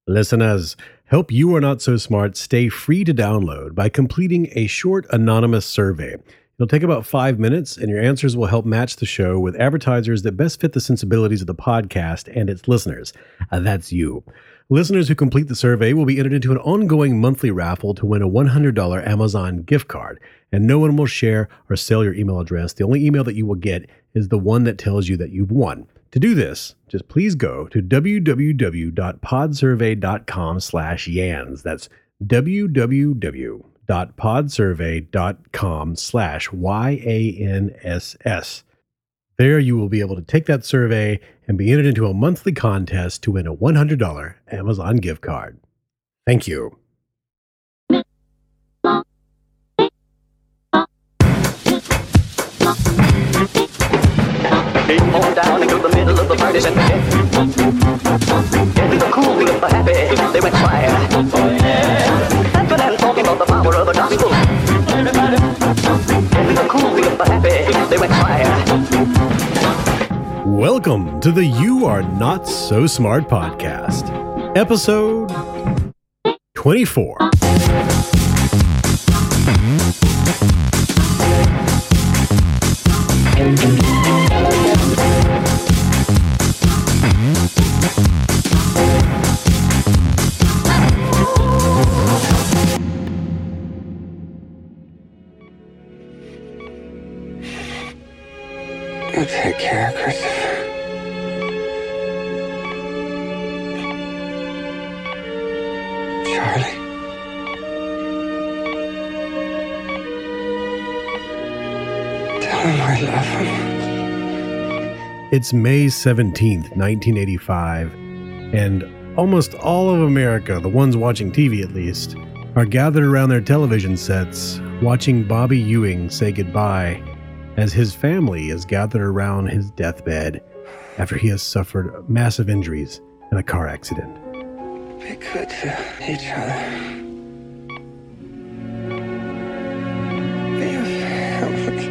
Listeners, help You Are Not So Smart stay free to download by completing a short anonymous survey. It'll take about 5 minutes, and your answers will help match the show with advertisers that best fit the sensibilities of the podcast and its listeners. That's you. Listeners who complete the survey will be entered into an ongoing monthly raffle to win a $100 Amazon gift card, and no one will share or sell your email address. The only email that you will get is the one that tells you that you've won. To do this, just please go to www.podsurvey.com/yans. That's www.podsurvey.com/YANSS. There you will be able to take that survey and be entered into a monthly contest to win a $100 Amazon gift card. Thank you. Came on down into the middle of the party center. Getting the cool, the happy, they went fire. Dancing and talking about the power of the gospel. Getting the cool, the happy, they went fire. Welcome to the You Are Not So Smart podcast, episode 24. You take care, Christopher. Charlie. Tell him I love him. It's May 17th, 1985, and almost all of America, the ones watching TV at least, are gathered around their television sets watching Bobby Ewing say goodbye as his family is gathered around his deathbed after he has suffered massive injuries in a car accident. Be good to each other. Be a family.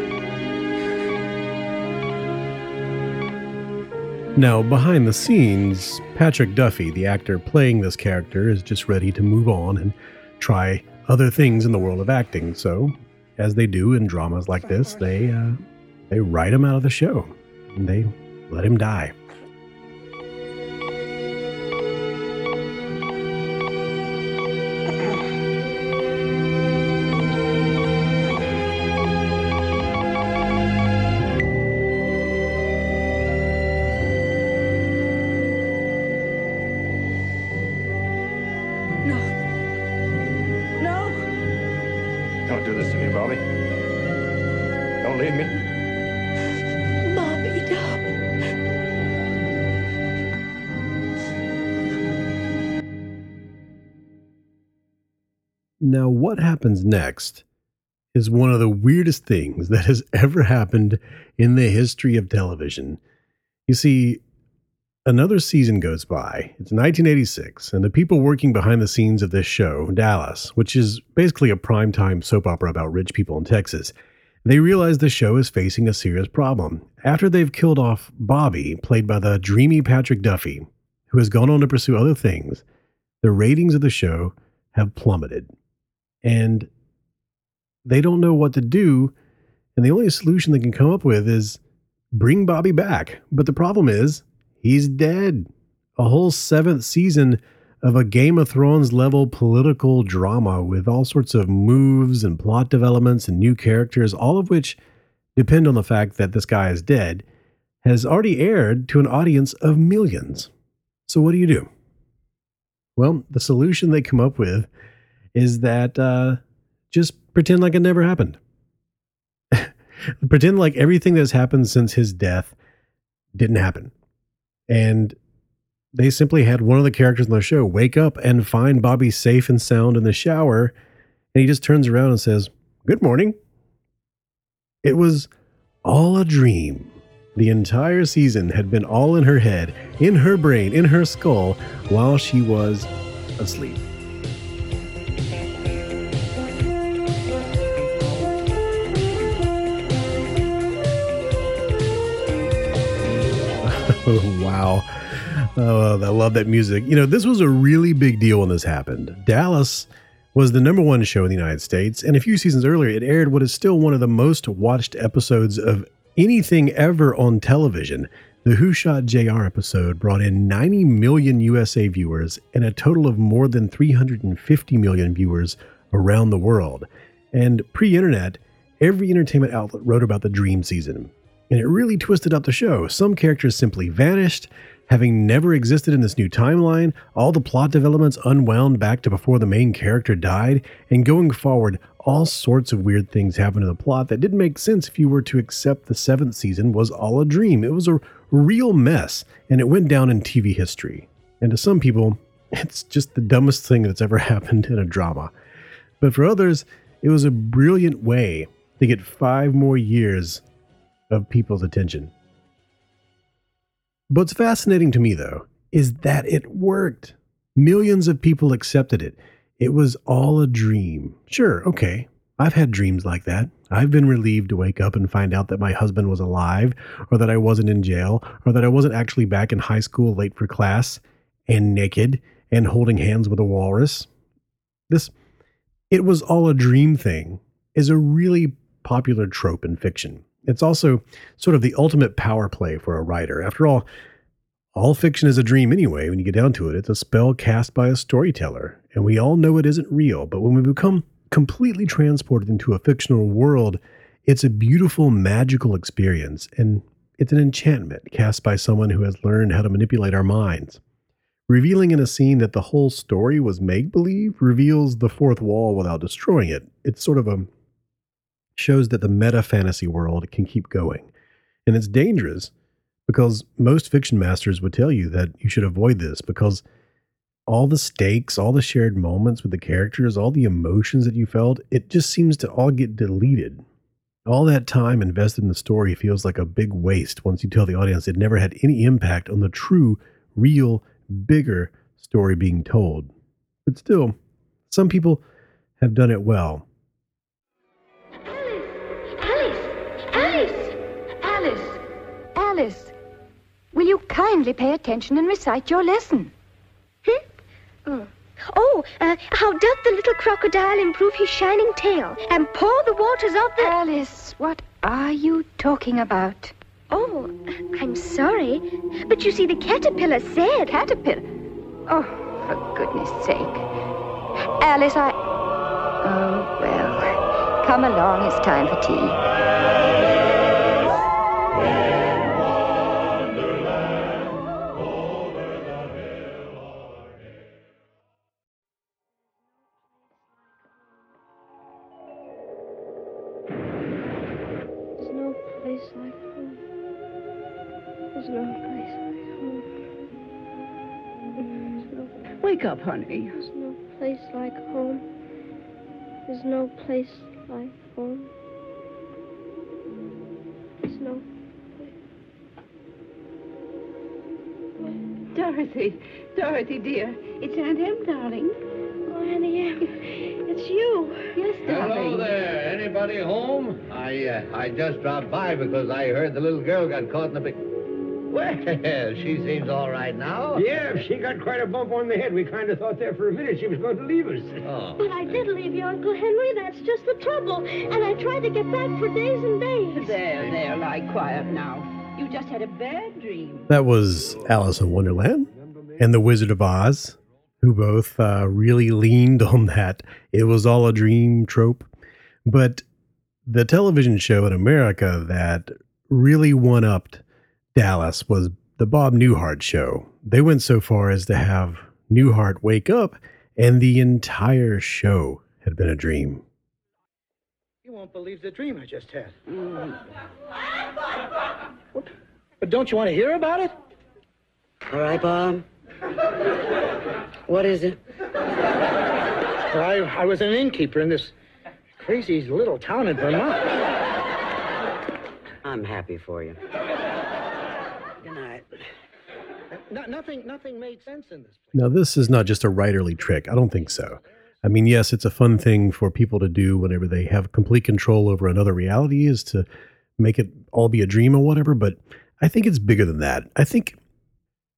Now, behind the scenes, Patrick Duffy, the actor playing this character, is just ready to move on and try other things in the world of acting. So, as they do in dramas like this, they write him out of the show and they let him die. Don't do this to me, Bobby. Don't leave me. Bobby, don't. Now, what happens next is one of the weirdest things that has ever happened in the history of television. You see, another season goes by. It's 1986, and the people working behind the scenes of this show, Dallas, which is basically a primetime soap opera about rich people in Texas, they realize the show is facing a serious problem. After they've killed off Bobby, played by the dreamy Patrick Duffy, who has gone on to pursue other things, the ratings of the show have plummeted. And they don't know what to do, and the only solution they can come up with is bring Bobby back. But the problem is, he's dead. A whole 7th season of a Game of Thrones level political drama with all sorts of moves and plot developments and new characters, all of which depend on the fact that this guy is dead, has already aired to an audience of millions. So what do you do? Well, the solution they come up with is that just pretend like it never happened. Pretend like everything that's happened since his death didn't happen. And they simply had one of the characters on the show wake up and find Bobby safe and sound in the shower. And he just turns around and says, "Good morning." It was all a dream. The entire season had been all in her head, in her brain, in her skull, while she was asleep. Oh, wow. Oh, I love that music. You know, this was a really big deal when this happened. Dallas was the number one show in the United States, and a few seasons earlier, it aired what is still one of the most watched episodes of anything ever on television. The Who Shot JR episode brought in 90 million USA viewers and a total of more than 350 million viewers around the world. And pre-internet, every entertainment outlet wrote about the dream season, and it really twisted up the show. Some characters simply vanished, having never existed in this new timeline. All the plot developments unwound back to before the main character died, and going forward, all sorts of weird things happened in the plot that didn't make sense if you were to accept the 7th season was all a dream. It was a real mess, and it went down in TV history. And to some people, it's just the dumbest thing that's ever happened in a drama. But for others, it was a brilliant way to get 5 more years of people's attention. What's fascinating to me, though, is that it worked. Millions of people accepted it. It was all a dream. Sure, okay, I've had dreams like that. I've been relieved to wake up and find out that my husband was alive, or that I wasn't in jail, or that I wasn't actually back in high school late for class, and naked, and holding hands with a walrus. This "it was all a dream" thing is a really popular trope in fiction. It's also sort of the ultimate power play for a writer. After all fiction is a dream anyway. When you get down to it, it's a spell cast by a storyteller. And we all know it isn't real, but when we become completely transported into a fictional world, it's a beautiful, magical experience. And it's an enchantment cast by someone who has learned how to manipulate our minds. Revealing in a scene that the whole story was make-believe reveals the fourth wall without destroying it. It's sort of shows that the meta fantasy world can keep going. And it's dangerous because most fiction masters would tell you that you should avoid this, because all the stakes, all the shared moments with the characters, all the emotions that you felt, it just seems to all get deleted. All that time invested in the story feels like a big waste once you tell the audience it never had any impact on the true, real, bigger story being told. But still, some people have done it well. Alice, will you kindly pay attention and recite your lesson? How doth the little crocodile improve his shining tail and pour the waters of the... Alice, what are you talking about? Oh, I'm sorry, but you see, the caterpillar said... Caterpillar? Oh, for goodness sake. Alice, Oh, well, come along, it's time for tea. Wake up, honey. There's no place like home. There's no place like home. There's no Dorothy, dear. It's Aunt Em, darling. Oh, Annie Em, it's you. Yes, darling. Hello there. Anybody home? I just dropped by because I heard the little girl got caught in a big... Well, she seems all right now. Yeah, she got quite a bump on the head. We kind of thought there for a minute she was going to leave us. Oh. But I did leave you, Uncle Henry. That's just the trouble. And I tried to get back for days and days. There, lie quiet now. You just had a bad dream. That was Alice in Wonderland and The Wizard of Oz, who both really leaned on that "it was all a dream" trope. But the television show in America that really one-upped Dallas was the Bob Newhart show. They went so far as to have Newhart wake up and the entire show had been a dream. You won't believe the dream I just had. What? But don't you want to hear about it? All right, Bob. What is it? Well, I was an innkeeper in this crazy little town in Vermont. I'm happy for you. Good night. Nothing made sense in this place. Now, this is not just a writerly trick. I don't think so. I mean, yes, it's a fun thing for people to do whenever they have complete control over another reality, is to make it all be a dream or whatever, but I think it's bigger than that. I think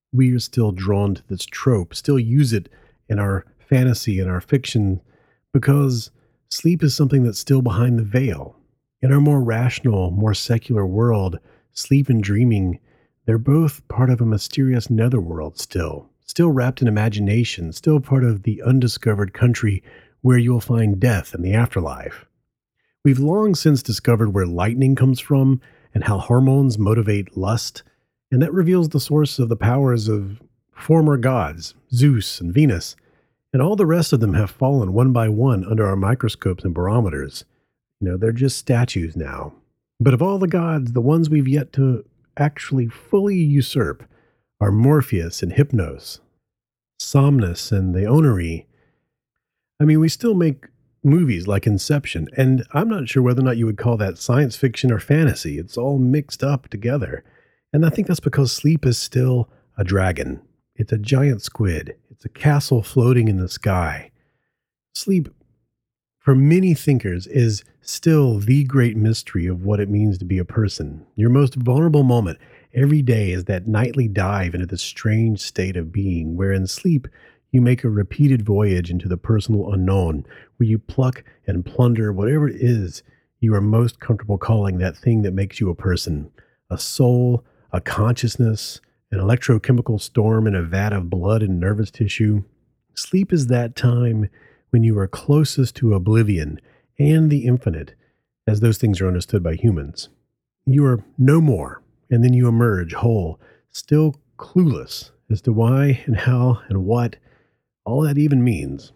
we are still drawn to this trope, still use it in our fantasy and our fiction, because sleep is something that's still behind the veil. In our more rational, more secular world, sleep and dreaming, they're both part of a mysterious netherworld still wrapped in imagination, still part of the undiscovered country where you'll find death and the afterlife. We've long since discovered where lightning comes from and how hormones motivate lust, and that reveals the source of the powers of former gods, Zeus and Venus, and all the rest of them have fallen one by one under our microscopes and barometers. They're just statues now. But of all the gods, the ones we've yet to actually fully usurp are Morpheus and Hypnos, Somnus and the Onary. We still make movies like Inception, and I'm not sure whether or not you would call that science fiction or fantasy. It's all mixed up together. And I think that's because sleep is still a dragon. It's a giant squid. It's a castle floating in the sky. Sleep, for many thinkers, is still the great mystery of what it means to be a person. Your most vulnerable moment every day is that nightly dive into this strange state of being, where in sleep you make a repeated voyage into the personal unknown, where you pluck and plunder whatever it is you are most comfortable calling that thing that makes you a person. A soul, a consciousness, an electrochemical storm in a vat of blood and nervous tissue. Sleep is that time when you are closest to oblivion and the infinite, as those things are understood by humans. You are no more, and then you emerge whole, still clueless as to why and how and what all that even means.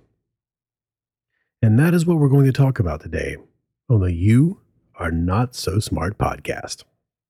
And that is what we're going to talk about today on the You Are Not So Smart podcast.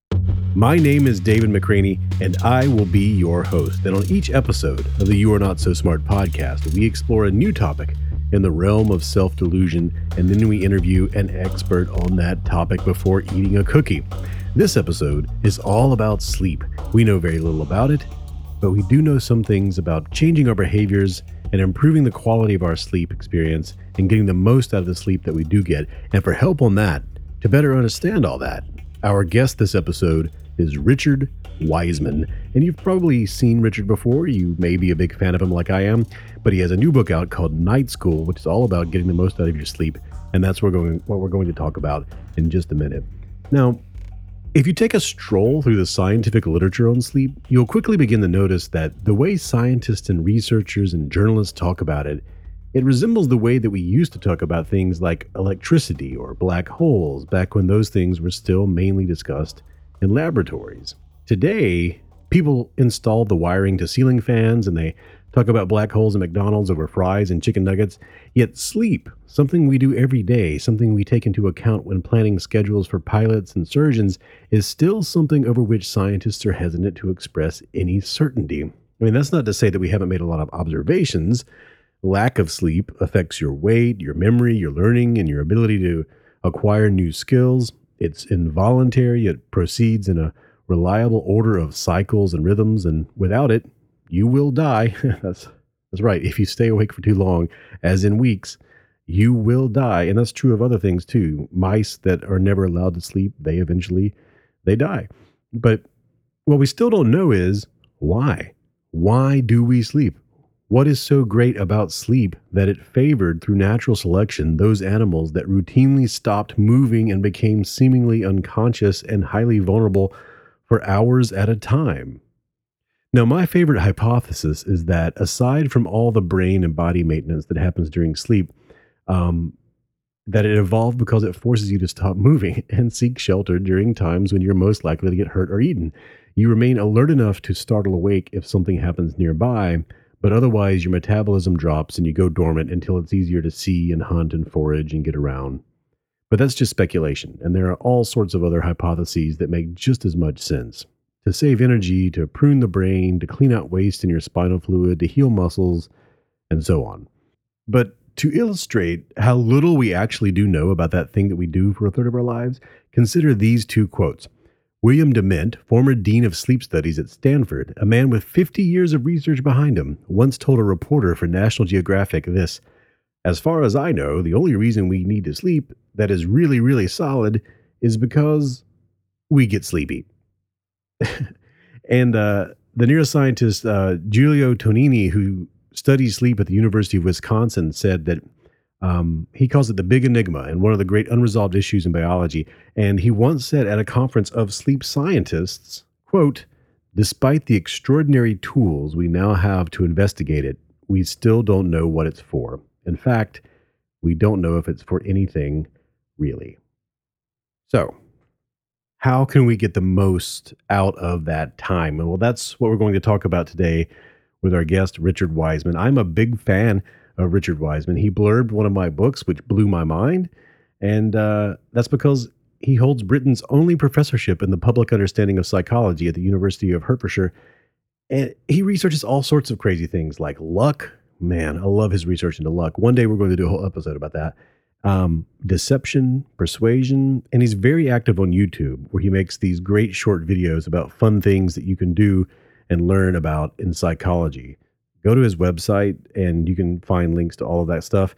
My name is David McCraney, and I will be your host. And on each episode of the You Are Not So Smart podcast, we explore a new topic in the realm of self-delusion, and then we interview an expert on that topic before eating a cookie. This episode is all about sleep. We know very little about it, but we do know some things about changing our behaviors and improving the quality of our sleep experience and getting the most out of the sleep that we do get. And for help on that, to better understand all that, our guest this episode is Richard Wiseman. And you've probably seen Richard before. You may be a big fan of him like I am, but he has a new book out called Night School, which is all about getting the most out of your sleep. And that's what we're going to talk about in just a minute. Now, if you take a stroll through the scientific literature on sleep, you'll quickly begin to notice that the way scientists and researchers and journalists talk about it, it resembles the way that we used to talk about things like electricity or black holes back when those things were still mainly discussed in laboratories. Today, people install the wiring to ceiling fans and they talk about black holes at McDonald's over fries and chicken nuggets. Yet sleep, something we do every day, something we take into account when planning schedules for pilots and surgeons, is still something over which scientists are hesitant to express any certainty. That's not to say that we haven't made a lot of observations. Lack of sleep affects your weight, your memory, your learning, and your ability to acquire new skills. It's involuntary. It proceeds in a reliable order of cycles and rhythms, and without it, you will die. That's right. If you stay awake for too long, as in weeks, you will die. And that's true of other things too. Mice that are never allowed to sleep, they die. But what we still don't know is why. Why do we sleep? What is so great about sleep that it favored through natural selection those animals that routinely stopped moving and became seemingly unconscious and highly vulnerable for hours at a time? Now, my favorite hypothesis is that aside from all the brain and body maintenance that happens during sleep, that it evolved because it forces you to stop moving and seek shelter during times when you're most likely to get hurt or eaten. You remain alert enough to startle awake if something happens nearby, but otherwise your metabolism drops and you go dormant until it's easier to see and hunt and forage and get around. But that's just speculation, and there are all sorts of other hypotheses that make just as much sense. To save energy, to prune the brain, to clean out waste in your spinal fluid, to heal muscles, and so on. But to illustrate how little we actually do know about that thing that we do for a third of our lives, consider these two quotes. William Dement, former dean of sleep studies at Stanford, a man with 50 years of research behind him, once told a reporter for National Geographic this: "As far as I know, the only reason we need to sleep that is really, really solid is because we get sleepy." And the neuroscientist Giulio Tonini, who studies sleep at the University of Wisconsin, said that he calls it the big enigma and one of the great unresolved issues in biology. And he once said at a conference of sleep scientists, quote, "Despite the extraordinary tools we now have to investigate it, we still don't know what it's for. In fact, we don't know if it's for anything really." So, how can we get the most out of that time? Well, that's what we're going to talk about today with our guest, Richard Wiseman. I'm a big fan of Richard Wiseman. He blurbed one of my books, which blew my mind. And that's because he holds Britain's only professorship in the public understanding of psychology at the University of Hertfordshire. And he researches all sorts of crazy things like luck. Man, I love his research into luck. One day we're going to do a whole episode about that. Deception, persuasion, and he's very active on YouTube, where he makes these great short videos about fun things that you can do and learn about in psychology. Go to his website and you can find links to all of that stuff.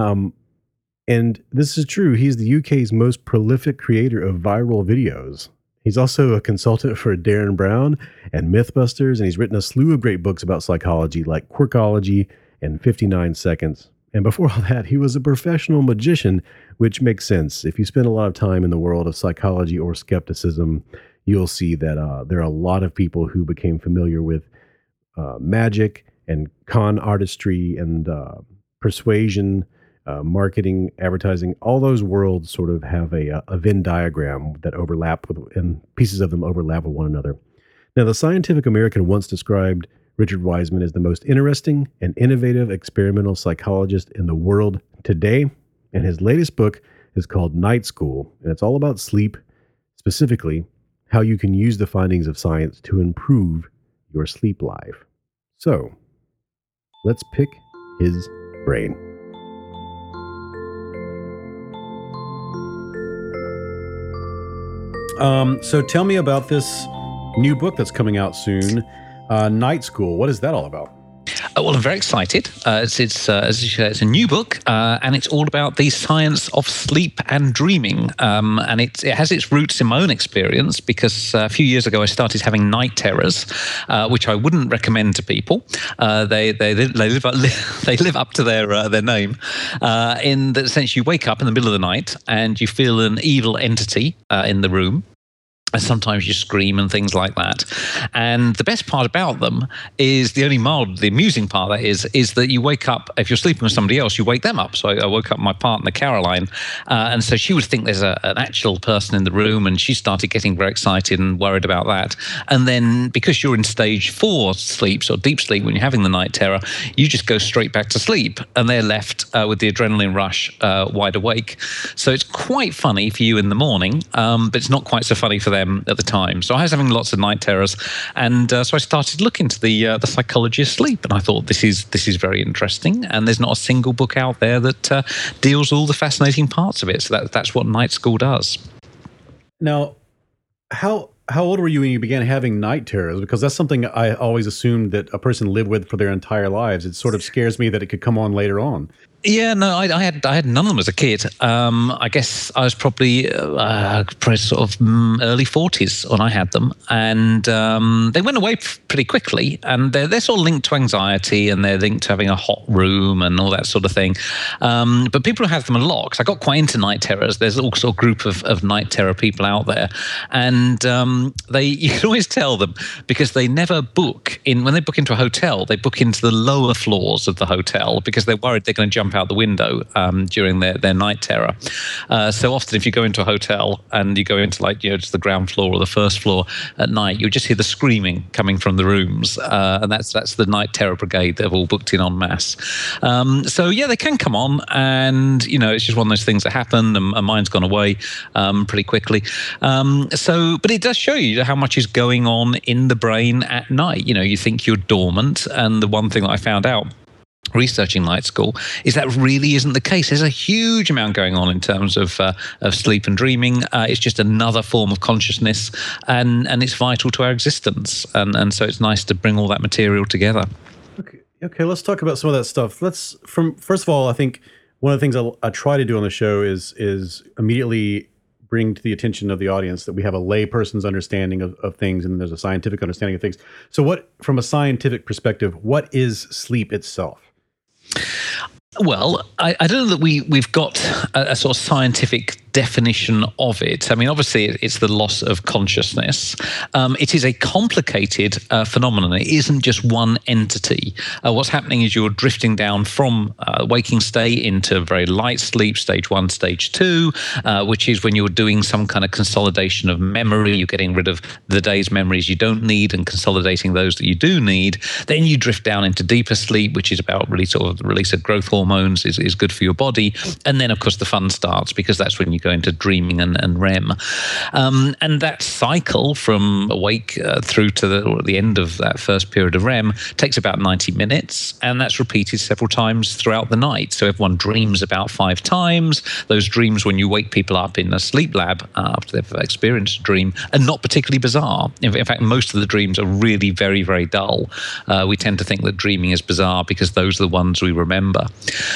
And this is true. He's the UK's most prolific creator of viral videos. He's also a consultant for Darren Brown and Mythbusters, and he's written a slew of great books about psychology like Quirkology and 59 Seconds. And before all that, he was a professional magician, which makes sense. If you spend a lot of time in the world of psychology or skepticism, you'll see that there are a lot of people who became familiar with magic and con artistry and persuasion, marketing, advertising. All those worlds sort of have a Venn diagram that overlap with, and pieces of them overlap with one another. Now, the Scientific American once described Richard Wiseman is the most interesting and innovative experimental psychologist in the world today. And his latest book is called Night School. And it's all about sleep, specifically how you can use the findings of science to improve your sleep life. So let's pick his brain. So tell me about this new book that's coming out soon. Night School. What is that all about? Well, I'm very excited. It's as you say, it's a new book, and it's all about the science of sleep and dreaming. And it has its roots in my own experience, because a few years ago I started having night terrors, which I wouldn't recommend to people. They live up to their name. In the sense, you wake up in the middle of the night and you feel an evil entity in the room. And sometimes you scream and things like that. And the best part about them is the amusing part of that is that you wake up, if you're sleeping with somebody else, you wake them up. So I woke up my partner, Caroline, and so she would think there's an actual person in the room, and she started getting very excited and worried about that. And then because you're in stage 4 sleep, so deep sleep, when you're having the night terror, you just go straight back to sleep, and they're left with the adrenaline rush, wide awake. So it's quite funny for you in the morning, but it's not quite so funny for them at the time. So I was having lots of night terrors, and so I started looking into the psychology of sleep, and I thought this is very interesting, and there's not a single book out there that deals with all the fascinating parts of it. So that's what Night School does. Now, how old were you when you began having night terrors? Because that's something I always assumed that a person lived with for their entire lives. It sort of scares me that it could come on later on. Yeah, no, I had none of them as a kid. I guess I was probably sort of early 40s when I had them, and they went away pretty quickly. And they're sort of linked to anxiety, and they're linked to having a hot room and all that sort of thing. But people who have them a lot, because I got quite into night terrors. There's all sort of group of night terror people out there, and you can always tell them because they never book in. When they book into a hotel, they book into the lower floors of the hotel because they're worried they're going to jump out the window during their night terror. So often if you go into a hotel and you go into just the ground floor or the first floor at night, you just hear the screaming coming from the rooms, and that's the night terror brigade. They've all booked in en masse. So yeah, they can come on, and it's just one of those things that happen, and mine's gone away pretty quickly. But it does show you how much is going on in the brain at night. You think you're dormant, and the one thing that I found out researching Night School is that really isn't the case. There's a huge amount going on in terms of sleep and dreaming. It's just another form of consciousness, and it's vital to our existence. And so it's nice to bring all that material together. Okay, let's talk about some of that stuff. First of all, I think one of the things I try to do on the show is immediately bring to the attention of the audience that we have a layperson's understanding of things, and there's a scientific understanding of things. So what, from a scientific perspective, what is sleep itself? Well, I don't know that we've got a sort of scientific definition of it. I mean, obviously, it's the loss of consciousness. It is a complicated phenomenon. It isn't just one entity. What's happening is you're drifting down from waking state into very light sleep, stage 1, stage 2, which is when you're doing some kind of consolidation of memory. You're getting rid of the day's memories you don't need and consolidating those that you do need. Then you drift down into deeper sleep, which is about really sort of the release of growth hormones, is good for your body. And then, of course, the fun starts, because that's when you go into dreaming and REM. And that cycle from awake through to the end of that first period of REM takes about 90 minutes, and that's repeated several times throughout the night. So everyone dreams about 5 times. Those dreams, when you wake people up in a sleep lab after they've experienced a dream, are not particularly bizarre. In fact, most of the dreams are really very, very dull. We tend to think that dreaming is bizarre because those are the ones we remember.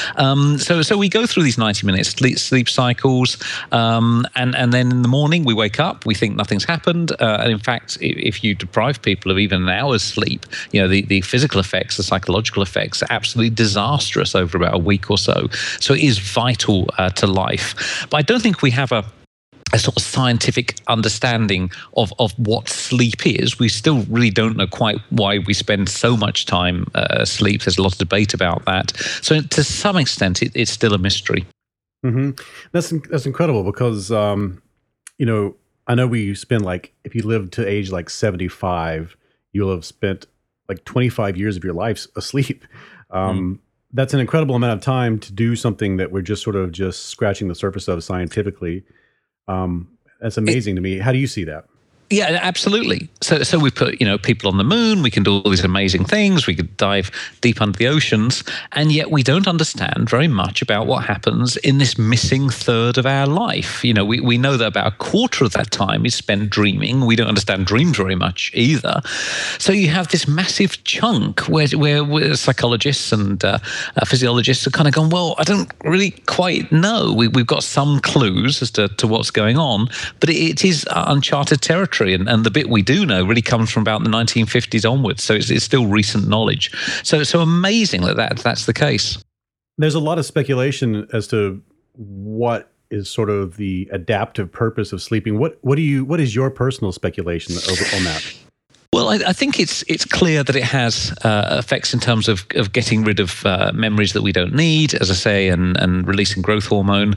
So we go through these 90-minute sleep cycles, and then in the morning we wake up, we think nothing's happened, and in fact, if you deprive people of even an hour's sleep, the physical effects, the psychological effects are absolutely disastrous over about a week or so. So it is vital to life. But I don't think we have a sort of scientific understanding of what sleep is. We still really don't know quite why we spend so much time asleep. There's a lot of debate about that. So to some extent, it's still a mystery. Mm-hmm. That's incredible, because I know we spend, like, if you live to age like 75, you'll have spent like 25 years of your life asleep. That's an incredible amount of time to do something that we're just sort of just scratching the surface of scientifically. That's amazing to me. How do you see that? Yeah, absolutely. So we put, people on the moon, we can do all these amazing things, we could dive deep under the oceans, and yet we don't understand very much about what happens in this missing third of our life. We know that about a quarter of that time is spent dreaming. We don't understand dreams very much either. So you have this massive chunk where psychologists and physiologists are kind of going, well, I don't really quite know. We've got some clues as to what's going on, but it is uncharted territory. And the bit we do know really comes from about the 1950s onwards. So it's still recent knowledge. So amazing that's the case. There's a lot of speculation as to what is sort of the adaptive purpose of sleeping. What is your personal speculation on that? Well, I think it's clear that it has effects in terms of getting rid of memories that we don't need, as I say, and releasing growth hormone.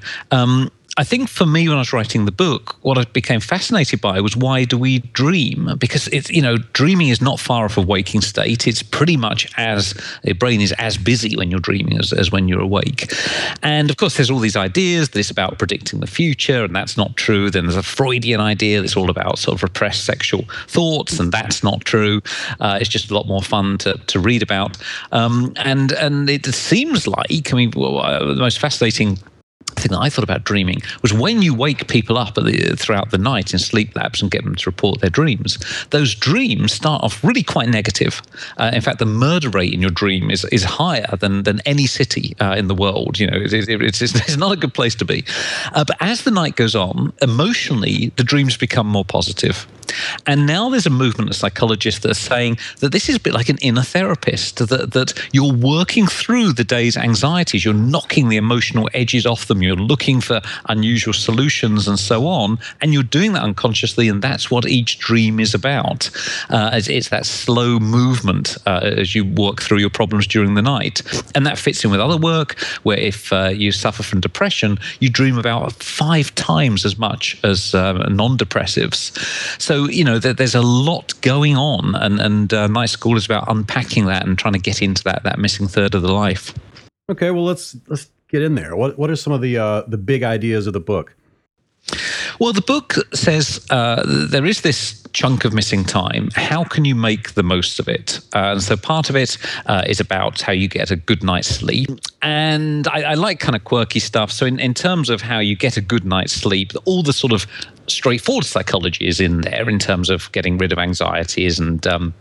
I think for me, when I was writing the book, what I became fascinated by was, why do we dream? Because dreaming is not far off a waking state. It's pretty much your brain is as busy when you're dreaming as when you're awake. And of course, there's all these ideas that it's about predicting the future, and that's not true. Then there's a Freudian idea that's all about sort of repressed sexual thoughts, and that's not true. It's just a lot more fun to read about. And it seems like, the most fascinating thing that I thought about dreaming was when you wake people up throughout the night in sleep labs and get them to report their dreams, those dreams start off really quite negative. In fact, the murder rate in your dream is higher than any city in the world. It's not a good place to be. But as the night goes on, emotionally, the dreams become more positive. And now there's a movement of psychologists that are saying that this is a bit like an inner therapist, that you're working through the day's anxieties, you're knocking the emotional edges off them, you're looking for unusual solutions and so on, and you're doing that unconsciously, and that's what each dream is about. It's that slow movement as you work through your problems during the night. And that fits in with other work, where if you suffer from depression, you dream about 5 times as much as non-depressives. So, there's a lot going on, and Night School is about unpacking that and trying to get into that missing third of the life. Okay, well, let's get in there. What are some of the big ideas of the book? Well, the book says there is this chunk of missing time. How can you make the most of it? And so part of it is about how you get a good night's sleep. And I like kind of quirky stuff. So in terms of how you get a good night's sleep, all the sort of straightforward psychology is in there in terms of getting rid of anxieties and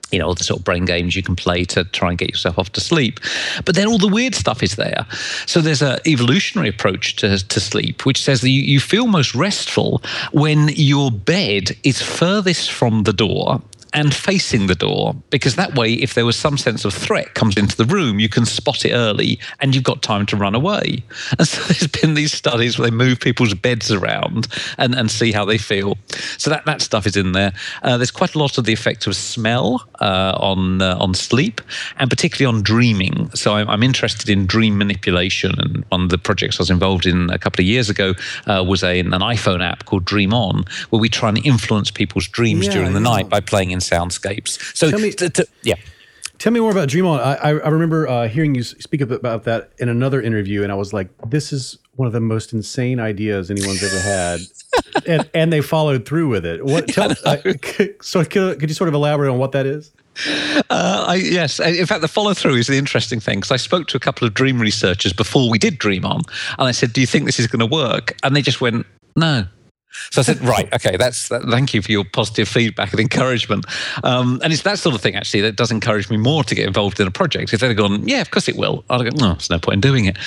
all the sort of brain games you can play to try and get yourself off to sleep. But then all the weird stuff is there. So there's an evolutionary approach to sleep, which says that you feel most restful when your bed is furthest from the door and facing the door, because that way, if there was some sense of threat comes into the room, you can spot it early and you've got time to run away. And so there's been these studies where they move people's beds around and see how they feel. So that stuff is in there. There's quite a lot of the effect of smell on sleep, and particularly on dreaming. So I'm interested in dream manipulation, and one of the projects I was involved in a couple of years ago was an iPhone app called Dream On, where we try and influence people's dreams during the night by playing in soundscapes. So tell me more about Dream On. I remember hearing you speak about that in another interview, and I was like, this is one of the most insane ideas anyone's ever had. and they followed through with it. So could you sort of elaborate on what that is? Yes. In fact, the follow-through is the interesting thing, because I spoke to a couple of dream researchers before we did Dream On, and I said, do you think this is going to work? And they just went, no. So I said, right, okay, thank you for your positive feedback and encouragement. And it's that sort of thing, actually, that does encourage me more to get involved in a project. If they'd have gone, yeah, of course it will, I'd go, no, there's no point in doing it.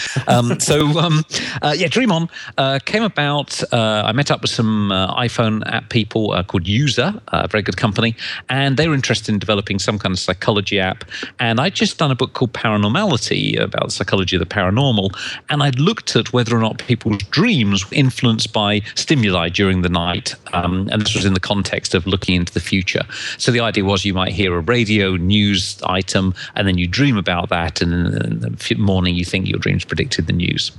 Dream On came about. I met up with some iPhone app people called User, a very good company, and they were interested in developing some kind of psychology app. And I'd just done a book called Paranormality about the psychology of the paranormal, and I'd looked at whether or not people's dreams were influenced by stimuli during the night, and this was in the context of looking into the future. So the idea was you might hear a radio news item, and then you dream about that, and in the morning you think your dreams predicted the news.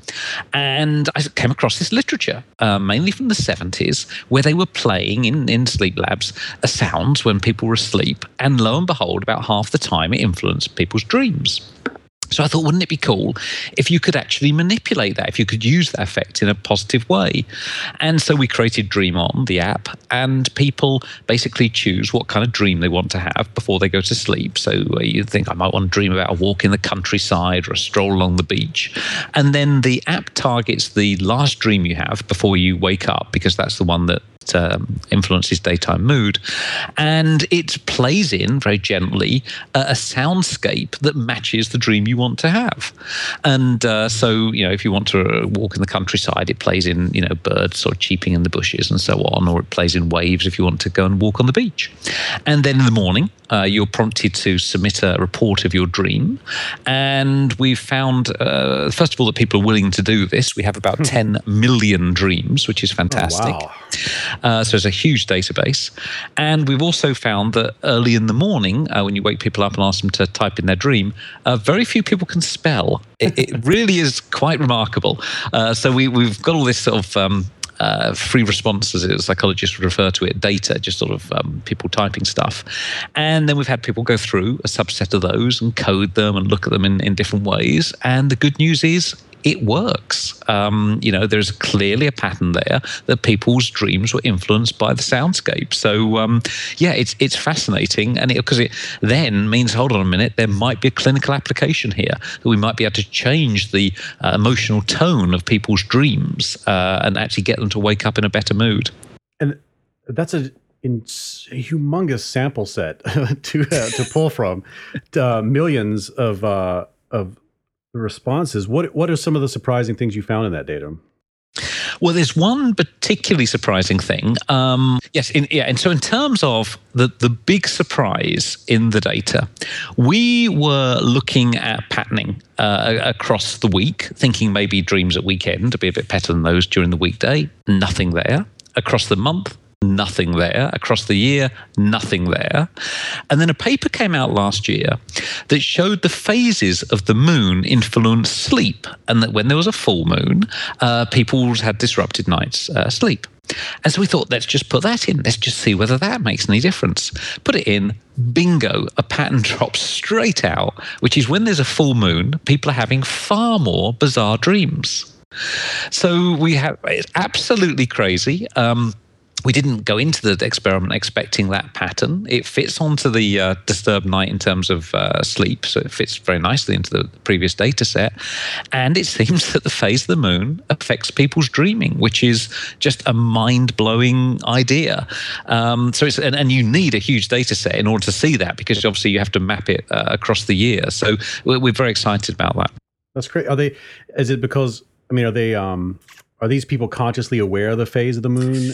And I came across this literature, mainly from the 70s, where they were playing in sleep labs sounds when people were asleep, and lo and behold, about half the time it influenced people's dreams. So I thought, wouldn't it be cool if you could actually manipulate that, if you could use that effect in a positive way? And so we created Dream On, the app, and people basically choose what kind of dream they want to have before they go to sleep. So you think, I might want to dream about a walk in the countryside or a stroll along the beach. And then the app targets the last dream you have before you wake up, because that's the one that influences daytime mood, and it plays in very gently a soundscape that matches the dream you want to have. And so if you want to walk in the countryside, it plays in birds sort of cheeping in the bushes and so on, or it plays in waves if you want to go and walk on the beach. And then in the morning you're prompted to submit a report of your dream, and we've found first of all that people are willing to do this. We have about 10 million dreams, which is fantastic. Oh, wow. So it's a huge database. And we've also found that early in the morning, when you wake people up and ask them to type in their dream, very few people can spell. It really is quite remarkable. So we've got all this sort of free response, as psychologists would refer to it, data, just sort of people typing stuff. And then we've had people go through a subset of those and code them and look at them in different ways. And the good news is, it works. There's clearly a pattern there that people's dreams were influenced by the soundscape. So, it's fascinating, and because it then means, hold on a minute, there might be a clinical application here, that we might be able to change the emotional tone of people's dreams and actually get them to wake up in a better mood. And that's a humongous sample set to pull from, millions of responses. What are some of the surprising things you found in that data? Well, there's one particularly surprising thing. And so in terms of the big surprise in the data, we were looking at patterning across the week, thinking maybe dreams at weekend to be a bit better than those during the weekday. Nothing there. Across the month, nothing there. Across the year, nothing there. And then a paper came out last year that showed the phases of the moon influence sleep, and that when there was a full moon, people had disrupted nights' sleep. And so we thought, let's just put that in. Let's just see whether that makes any difference. Put it in, bingo, a pattern drops straight out, which is when there's a full moon, people are having far more bizarre dreams. So it's absolutely crazy. we didn't go into the experiment expecting that pattern. It fits onto the disturbed night in terms of sleep, so it fits very nicely into the previous data set. And it seems that the phase of the moon affects people's dreaming, which is just a mind-blowing idea. So it's and you need a huge data set in order to see that, because obviously you have to map it across the year. So we're very excited about that. That's great. Is it because, I mean, are these people consciously aware of the phase of the moon?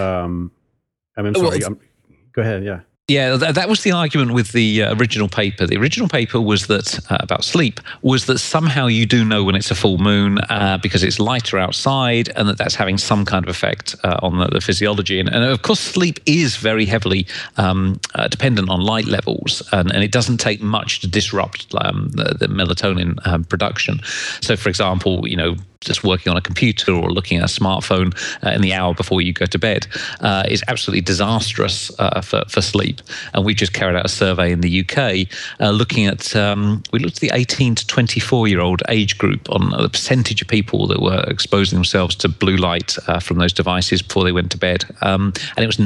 I'm sorry. Go ahead. Yeah. Yeah, that was the argument with the original paper. The original paper was that, about sleep, was that somehow you do know when it's a full moon because it's lighter outside, and that's having some kind of effect on the physiology. And of course, sleep is very heavily dependent on light levels, and it doesn't take much to disrupt the melatonin production. So, for example, just working on a computer or looking at a smartphone in the hour before you go to bed is absolutely disastrous for sleep. And we just carried out a survey in the UK looking at, we looked at the 18 to 24-year-old age group on the percentage of people that were exposing themselves to blue light from those devices before they went to bed. And it was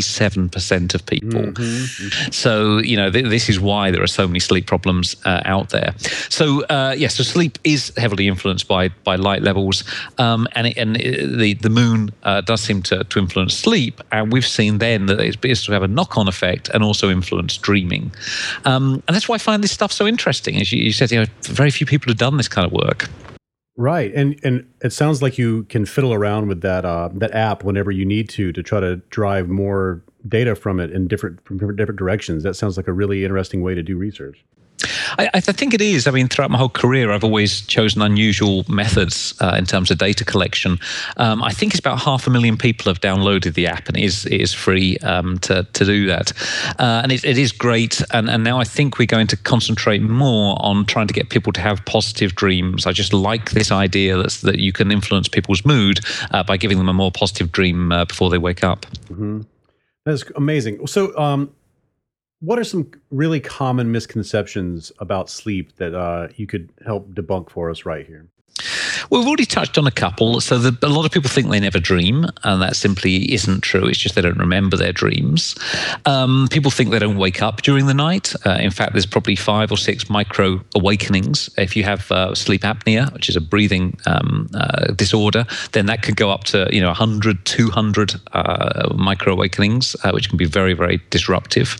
97% of people. Mm-hmm. So, this is why there are so many sleep problems out there. So, so sleep is heavily influenced by light levels, and the moon does seem to influence sleep, and we've seen then that it appears to have a knock-on effect and also influence dreaming, and that's why I find this stuff so interesting. As you said, very few people have done this kind of work. Right, and it sounds like you can fiddle around with that app whenever you need to try to drive more data from it in different directions. That sounds like a really interesting way to do research. I think it is. I mean, throughout my whole career, I've always chosen unusual methods in terms of data collection. I think it's about 500,000 people have downloaded the app, and it is free to do that. And it is great. And now I think we're going to concentrate more on trying to get people to have positive dreams. I just like this idea that you can influence people's mood by giving them a more positive dream before they wake up. Mm-hmm. That's amazing. So, what are some really common misconceptions about sleep that you could help debunk for us right here? Well, we've already touched on a couple. So a lot of people think they never dream, and that simply isn't true. It's just they don't remember their dreams. People think they don't wake up during the night. In fact, there's probably 5 or 6 micro awakenings. If you have sleep apnea, which is a breathing disorder, then that could go up to 100, 200 micro awakenings, which can be very, very disruptive.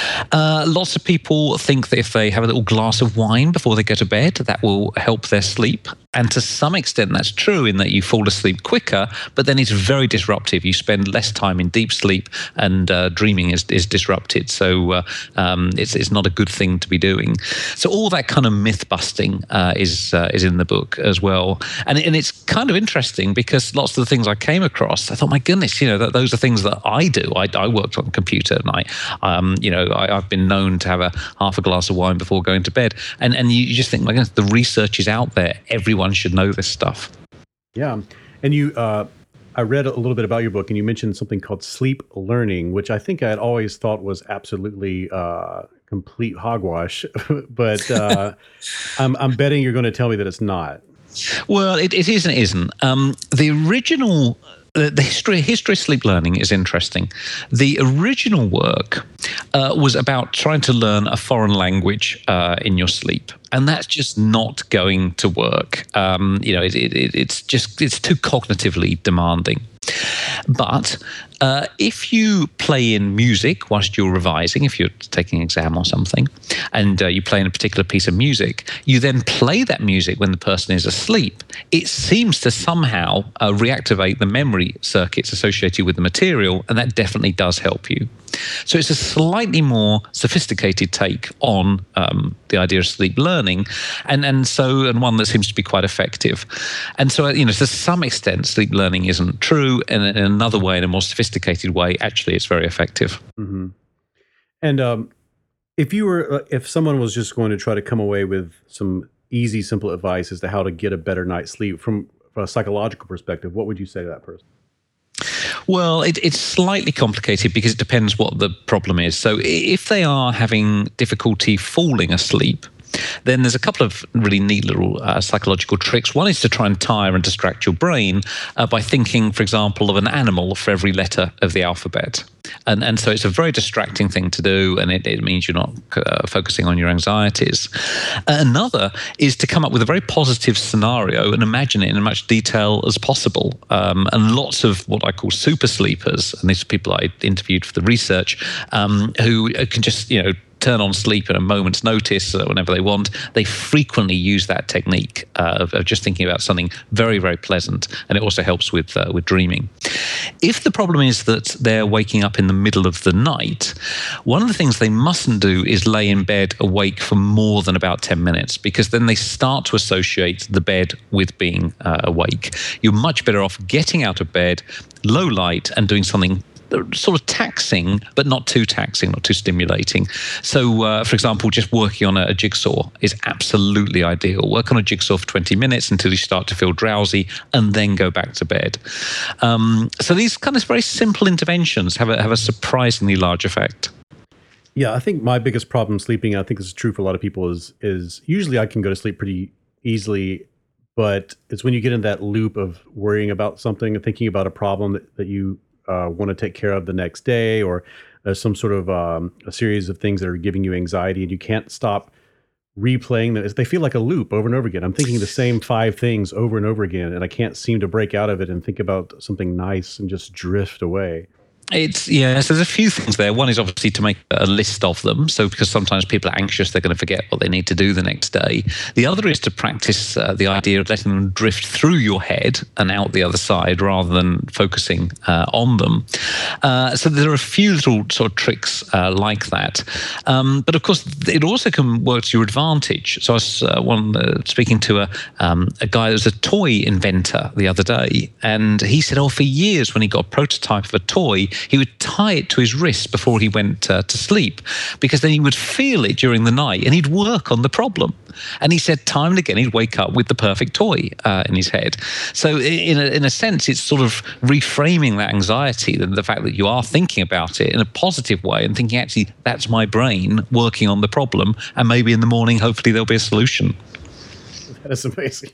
Lots of people think that if they have a little glass of wine before they go to bed, that will help their sleep. And to some extent, that's true in that you fall asleep quicker, but then it's very disruptive. You spend less time in deep sleep, and dreaming is disrupted. So it's not a good thing to be doing. So all that kind of myth busting is in the book as well. And it's kind of interesting because lots of the things I came across, I thought, my goodness, those are things that I do. I worked on a computer, and I've been known to have half a glass of wine before going to bed. And you just think, my goodness, the research is out there. Everyone should know this stuff. Yeah. And I read a little bit about your book, and you mentioned something called sleep learning, which I think I had always thought was absolutely complete hogwash. But I'm betting you're going to tell me that it's not. Well, it is and it isn't. The original... The history of sleep learning is interesting. The original work was about trying to learn a foreign language in your sleep, and that's just not going to work. It's too cognitively demanding. But if you play in music whilst you're revising, if you're taking an exam or something, and you play in a particular piece of music, you then play that music when the person is asleep, it seems to somehow reactivate the memory circuits associated with the material, and that definitely does help you. So it's a slightly more sophisticated take on the idea of sleep learning, and one that seems to be quite effective. And so, to some extent, sleep learning isn't true, and in another way, in a more sophisticated way, actually, it's very effective. Mm-hmm. And if someone was just going to try to come away with some easy, simple advice as to how to get a better night's sleep from a psychological perspective, what would you say to that person? Well, it's slightly complicated because it depends what the problem is. So if they are having difficulty falling asleep, then there's a couple of really neat little psychological tricks. One is to try and tire and distract your brain by thinking, for example, of an animal for every letter of the alphabet. And so it's a very distracting thing to do, and it means you're not focusing on your anxieties. Another is to come up with a very positive scenario and imagine it in as much detail as possible. And lots of what I call super sleepers, and these are people I interviewed for the research, who can just, turn on sleep at a moment's notice whenever they want. They frequently use that technique of just thinking about something very, very pleasant, and it also helps with dreaming. If the problem is that they're waking up in the middle of the night, one of the things they mustn't do is lay in bed awake for more than about 10 minutes, because then they start to associate the bed with being awake. You're much better off getting out of bed, low light, and doing something sort of taxing, but not too taxing, not too stimulating. So, for example, just working on a jigsaw is absolutely ideal. Work on a jigsaw for 20 minutes until you start to feel drowsy, and then go back to bed. So these kind of very simple interventions have a surprisingly large effect. Yeah, I think my biggest problem sleeping, I think this is true for a lot of people, is usually I can go to sleep pretty easily, but it's when you get in that loop of worrying about something and thinking about a problem that you want to take care of the next day, or some sort of a series of things that are giving you anxiety, and you can't stop replaying them. They feel like a loop over and over again. I'm thinking the same 5 things over and over again, and I can't seem to break out of it and think about something nice and just drift away. So there's a few things there. One is obviously to make a list of them. So because sometimes people are anxious, they're going to forget what they need to do the next day. The other is to practice the idea of letting them drift through your head and out the other side rather than focusing on them. So there are a few little sort of tricks like that. But of course, it also can work to your advantage. So I was speaking to a guy that was a toy inventor the other day, and he said, for years when he got a prototype of a toy, he would tie it to his wrist before he went to sleep, because then he would feel it during the night and he'd work on the problem. And he said time and again he'd wake up with the perfect toy in his head. So in a sense, it's sort of reframing that anxiety, the fact that you are thinking about it in a positive way and thinking, actually, that's my brain working on the problem, and maybe in the morning, hopefully there'll be a solution. That is amazing.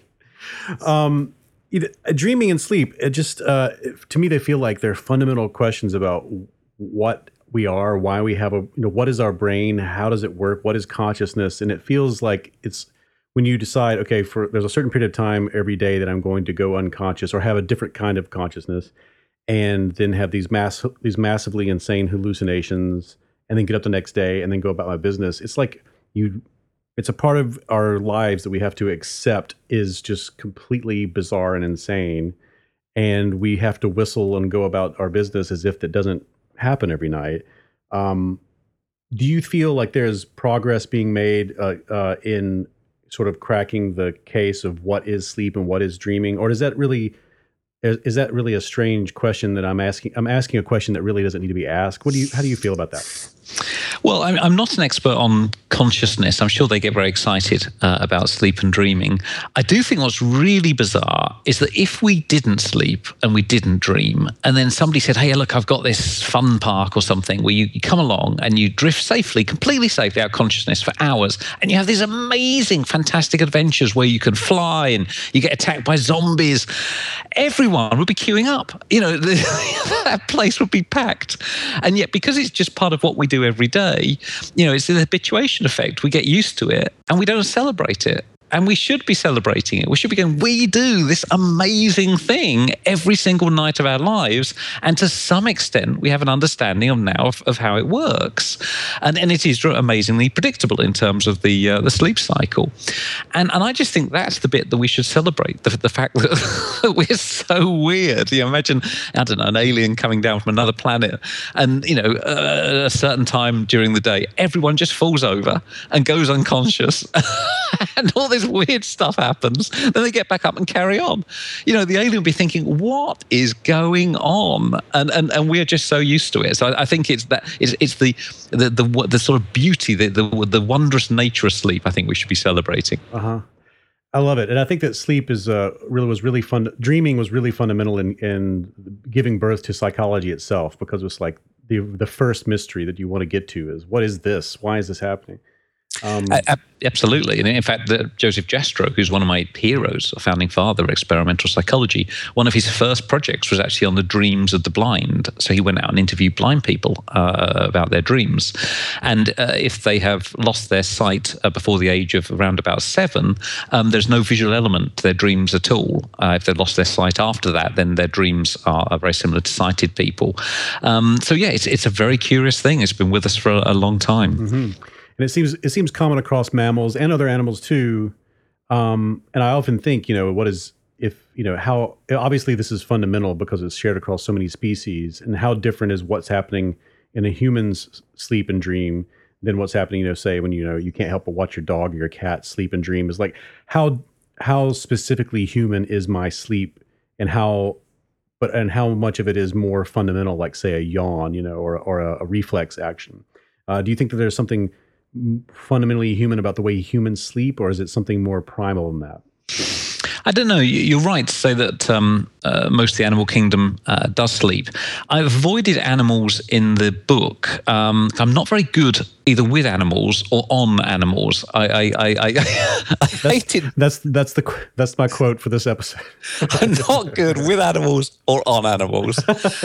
Dreaming and sleep, it just to me, they feel like they're fundamental questions about what we are, why we have what is our brain, how does it work, what is consciousness, and it feels like it's when you decide, okay, there's a certain period of time every day that I'm going to go unconscious or have a different kind of consciousness, and then have these massively insane hallucinations, and then get up the next day and then go about my business. It's like it's a part of our lives that we have to accept is just completely bizarre and insane. And we have to whistle and go about our business as if that doesn't happen every night. Do you feel like there's progress being made in sort of cracking the case of what is sleep and what is dreaming? Or is that really a strange question that I'm asking? I'm asking a question that really doesn't need to be asked. How do you feel about that? Well, I'm not an expert on consciousness. I'm sure they get very excited about sleep and dreaming. I do think what's really bizarre is that if we didn't sleep and we didn't dream, and then somebody said, hey, look, I've got this fun park or something where you come along and you drift safely, completely safely out of consciousness for hours, and you have these amazing, fantastic adventures where you can fly and you get attacked by zombies, everyone would be queuing up. That place would be packed. And yet, because it's just part of what we do every day, it's the habituation effect. We get used to it and we don't celebrate it. And we should be celebrating it. We should be going, we do this amazing thing every single night of our lives. And to some extent, we have an understanding of how it works. And it is amazingly predictable in terms of the sleep cycle. And I just think that's the bit that we should celebrate, the fact that we're so weird. Imagine, I don't know, an alien coming down from another planet and, at a certain time during the day, everyone just falls over and goes unconscious. And all this weird stuff happens. Then they get back up and carry on. The alien will be thinking, what is going on? And we're just so used to it. So I think it's the sort of beauty, the wondrous nature of sleep. I think we should be celebrating. I love it, and I think that sleep was really fun. Dreaming was really fundamental in giving birth to psychology itself, because it's like the first mystery that you want to get to is, what is this? Why is this happening? Absolutely. And in fact, Joseph Jastrow, who's one of my heroes, a founding father of experimental psychology, one of his first projects was actually on the dreams of the blind. So he went out and interviewed blind people about their dreams. And if they have lost their sight before the age of around about 7, there's no visual element to their dreams at all. If they've lost their sight after that, then their dreams are very similar to sighted people. So yeah, it's a very curious thing. It's been with us for a long time. Mm-hmm. And it seems common across mammals and other animals too. And I often think, how obviously this is fundamental because it's shared across so many species, and how different is what's happening in a human's sleep and dream than what's happening, say when you can't help but watch your dog or your cat sleep and dream. Is like how specifically human is my sleep, and how much of it is more fundamental, like say a yawn, or a reflex action. Do you think that there's something fundamentally human about the way humans sleep, or is it something more primal than that? I don't know. You're right to say that most of the animal kingdom does sleep. I've avoided animals in the book. I'm not very good either with animals or on animals. I hate it. That's my quote for this episode. I'm not good with animals or on animals.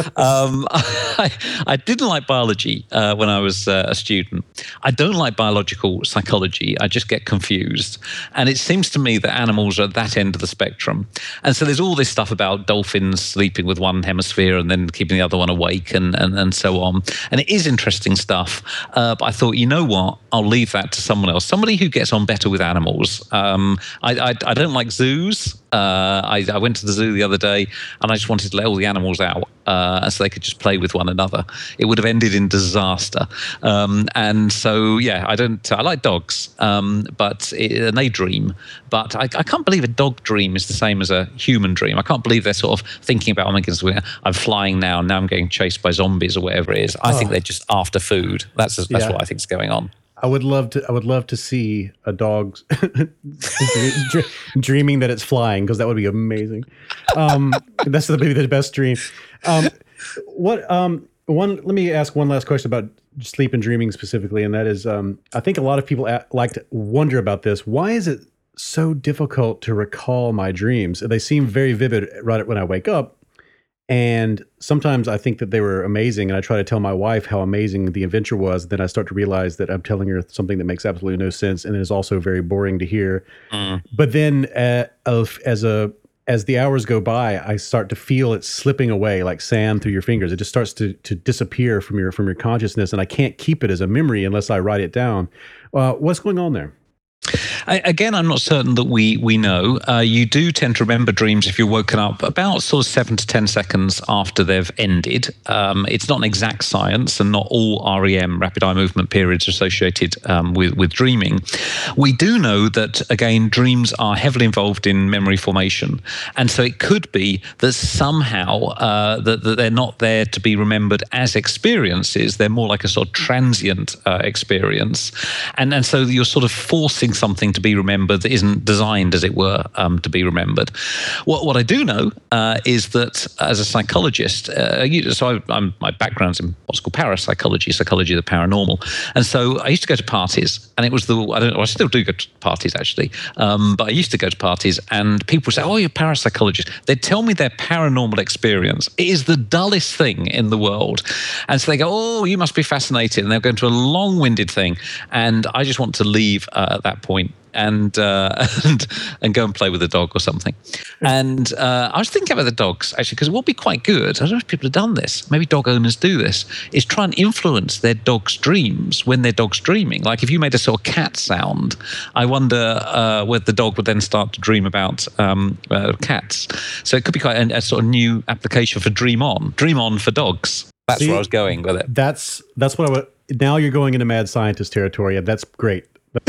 I didn't like biology when I was a student. I don't like biological psychology. I just get confused. And it seems to me that animals are at that end of the spectrum. And so there's all this stuff about dolphins sleeping with one hemisphere and then keeping the other one awake and so on. And it is interesting stuff. But I thought, you know what? I'll leave that to someone else. Somebody who gets on better with animals. I don't like zoos. I went to the zoo the other day and I just wanted to let all the animals out so they could just play with one another. It would have ended in disaster. And so, yeah, I like dogs, and they dream. But I can't believe a dog dream is the same as a human dream. I can't believe they're sort of thinking about, oh my goodness, I'm flying now I'm getting chased by zombies or whatever it is. I think they're just after food. That's what I think is going on. I would love to see a dog dreaming that it's flying, because that would be amazing. That's maybe the best dream. Let me ask one last question about sleep and dreaming specifically, and that is, I think a lot of people like to wonder about this. Why is it so difficult to recall my dreams? They seem very vivid right when I wake up. And sometimes I think that they were amazing, and I try to tell my wife how amazing the adventure was. Then I start to realize that I'm telling her something that makes absolutely no sense, and is also very boring to hear. But then, as the hours go by, I start to feel it slipping away like sand through your fingers. It just starts to disappear from your consciousness, and I can't keep it as a memory unless I write it down. What's going on there? Again, I'm not certain that we know. You do tend to remember dreams if you're woken up about sort of 7 to 10 seconds after they've ended. It's not an exact science, and not all REM, rapid eye movement periods, are associated with dreaming. We do know that, again, dreams are heavily involved in memory formation. And so it could be that somehow that they're not there to be remembered as experiences. They're more like a sort of transient experience. And so you're sort of forcing something to be remembered that isn't designed, as it were, to be remembered. What I do know is that as a psychologist, my background's in what's called parapsychology, psychology of the paranormal, and so I used to go to parties, and it was I still do go to parties actually, but I used to go to parties, and people would say, "Oh, you're a parapsychologist." They'd tell me their paranormal experience. It is the dullest thing in the world, and so they go, "Oh, you must be fascinated," and they'll go into a long-winded thing, and I just want to leave at that point and go and play with the dog or something. And I was thinking about the dogs, actually, because it will be quite good. I don't know if people have done this. Maybe dog owners do this, is try and influence their dog's dreams when their dog's dreaming. Like if you made a sort of cat sound, I wonder whether the dog would then start to dream about cats. So it could be quite a sort of new application for Dream On for dogs. That's where I was going with it. That's what now you're going into mad scientist territory, and that's great.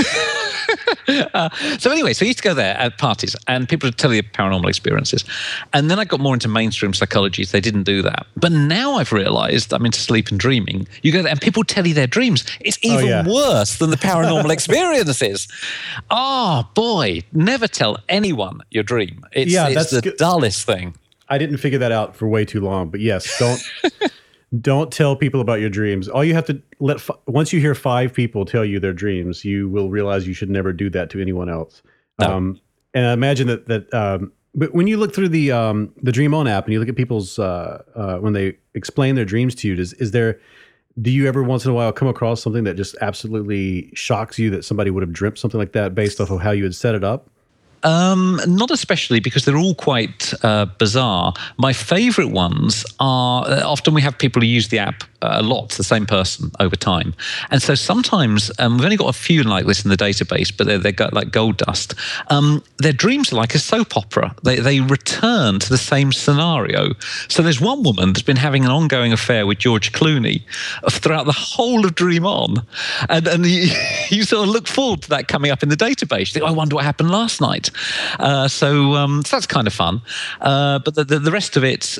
So anyway, so I used to go there at parties, and people would tell you paranormal experiences. And then I got more into mainstream psychology, so they didn't do that. But now I've realized I'm into sleep and dreaming. You go there and people tell you their dreams. It's even worse than the paranormal experiences. Oh, boy. Never tell anyone your dream. It's the dullest thing. I didn't figure that out for way too long, but yes, Don't tell people about your dreams. All you have to once you hear 5 people tell you their dreams, you will realize you should never do that to anyone else. No. And I imagine that. But when you look through the Dream On app and you look at people's when they explain their dreams to you, do you ever once in a while come across something that just absolutely shocks you that somebody would have dreamt something like that based off of how you had set it up? Not especially, because they're all quite bizarre. My favorite ones are often we have people who use the app a lot, the same person over time. And so sometimes we've only got a few like this in the database, but they're got like gold dust. Their dreams are like a soap opera. They return to the same scenario. So there's one woman that's been having an ongoing affair with George Clooney throughout the whole of Dream On. And you sort of look forward to that coming up in the database. You think, I wonder what happened last night. So that's kind of fun. But the rest of it,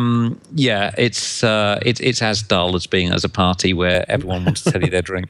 it's as dull as being as a party where everyone wants to tell you their dream.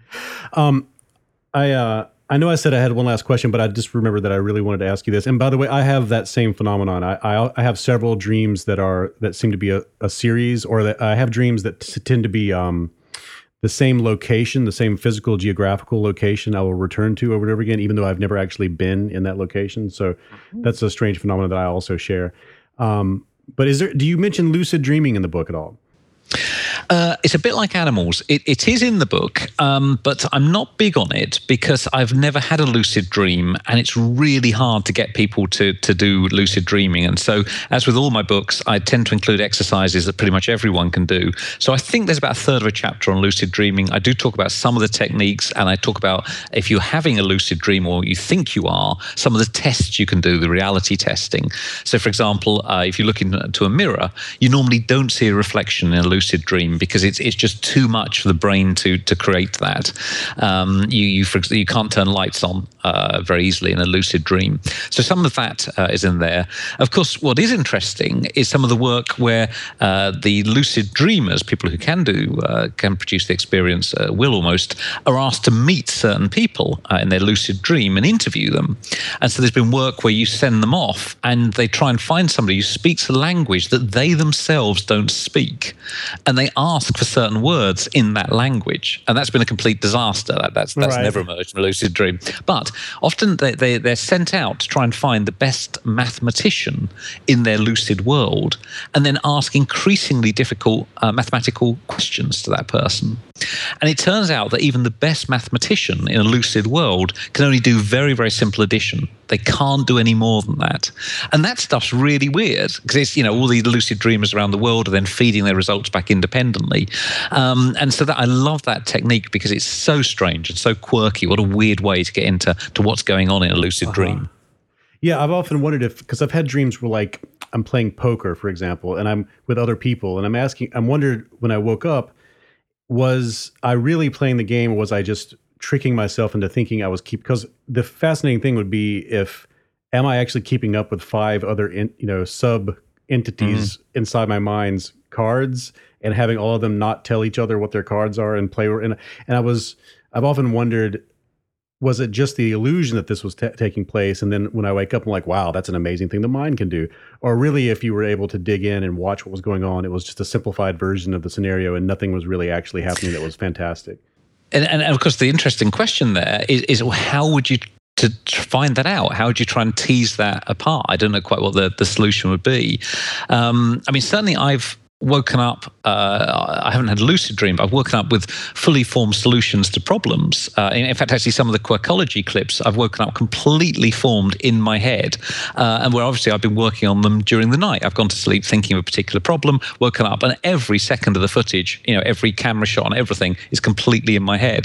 I know I said I had one last question, but I just remembered that I really wanted to ask you this. And by the way, I have that same phenomenon. I have several dreams that seem to be a series, or that I have dreams that tend to be the same location, the same physical geographical location I will return to over and over again, even though I've never actually been in that location. So that's a strange phenomenon that I also share. But do you mention lucid dreaming in the book at all? It's a bit like animals. It is in the book, but I'm not big on it because I've never had a lucid dream, and it's really hard to get people to do lucid dreaming. And so, as with all my books, I tend to include exercises that pretty much everyone can do. So I think there's about a third of a chapter on lucid dreaming. I do talk about some of the techniques, and I talk about if you're having a lucid dream or you think you are, some of the tests you can do, the reality testing. So, for example, if you look into a mirror, you normally don't see a reflection in a lucid dream because it's just too much for the brain to create that. You can't turn lights on very easily in a lucid dream. So some of that is in there. Of course, what is interesting is some of the work where the lucid dreamers, people who can produce the experience, are asked to meet certain people in their lucid dream and interview them. And so there's been work where you send them off and they try and find somebody who speaks a language that they themselves don't speak. And they ask for certain words in that language. And that's been a complete disaster. That's right. Never emerged from a lucid dream. But often they're sent out to try and find the best mathematician in their lucid world and then ask increasingly difficult mathematical questions to that person. And it turns out that even the best mathematician in a lucid world can only do very, very simple addition. They can't do any more than that. And that stuff's really weird because it's, all the lucid dreamers around the world are then feeding their results back independently. And so I love that technique because it's so strange and so quirky. What a weird way to get into what's going on in a lucid dream. Yeah, I've often wondered because I've had dreams where like I'm playing poker, for example, and I'm with other people and I'm wondered when I woke up, was I really playing the game or was I just tricking myself into thinking I was because the fascinating thing would be am I actually keeping up with 5 other sub entities inside my mind's cards and having all of them not tell each other what their cards are and play and I've often wondered, was it just the illusion that this was taking place? And then when I wake up, I'm like, wow, that's an amazing thing the mind can do. Or really, if you were able to dig in and watch what was going on, it was just a simplified version of the scenario and nothing was really actually happening that was fantastic. And of course, the interesting question there is how would you to find that out? How would you try and tease that apart? I don't know quite what the solution would be. Certainly I've woken up, I haven't had a lucid dream, but I've woken up with fully formed solutions to problems. In fact, actually some of the Quirkology clips, I've woken up completely formed in my head. And where obviously I've been working on them during the night. I've gone to sleep thinking of a particular problem, woken up, and every second of the footage, every camera shot and everything is completely in my head.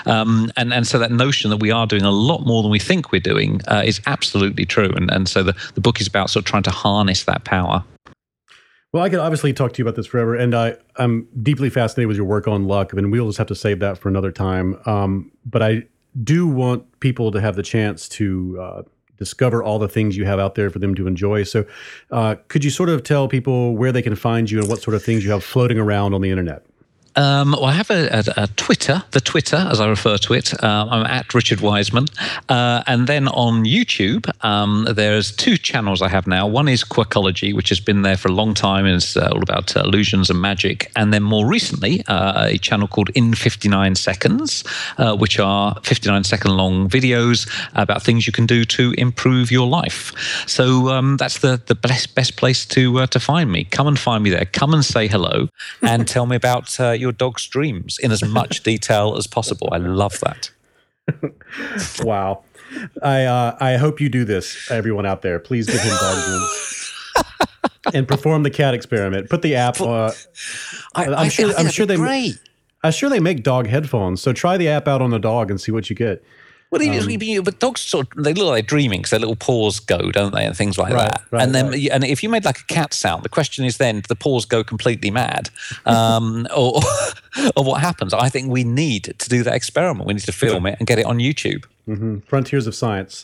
And so that notion that we are doing a lot more than we think we're doing is absolutely true. And so the book is about sort of trying to harness that power. Well, I could obviously talk to you about this forever, and I'm deeply fascinated with your work on luck. We'll just have to save that for another time. But I do want people to have the chance to discover all the things you have out there for them to enjoy. So could you sort of tell people where they can find you and what sort of things you have floating around on the internet? Well, I have a Twitter, the Twitter, as I refer to it. I'm at Richard Wiseman. And then on YouTube, there's 2 channels I have now. One is Quirkology, which has been there for a long time. It's all about illusions and magic. And then more recently, a channel called In 59 Seconds, which are 59-second long videos about things you can do to improve your life. So that's the best place to find me. Come and find me there. Come and say hello and tell me about your dog's dreams in as much detail as possible. I love that. Wow. I hope you do this, everyone out there. Please give him dog dreams. And perform the cat experiment. Put the app I'm sure they make dog headphones. So try the app out on the dog and see what you get. Well, but dogs they look like they're dreaming because their little paws go, don't they, and things like that. Right, and then, and if you made like a cat sound, the question is then, do the paws go completely mad, or what happens? I think we need to do that experiment. We need to film it and get it on YouTube. Mm-hmm. Frontiers of science.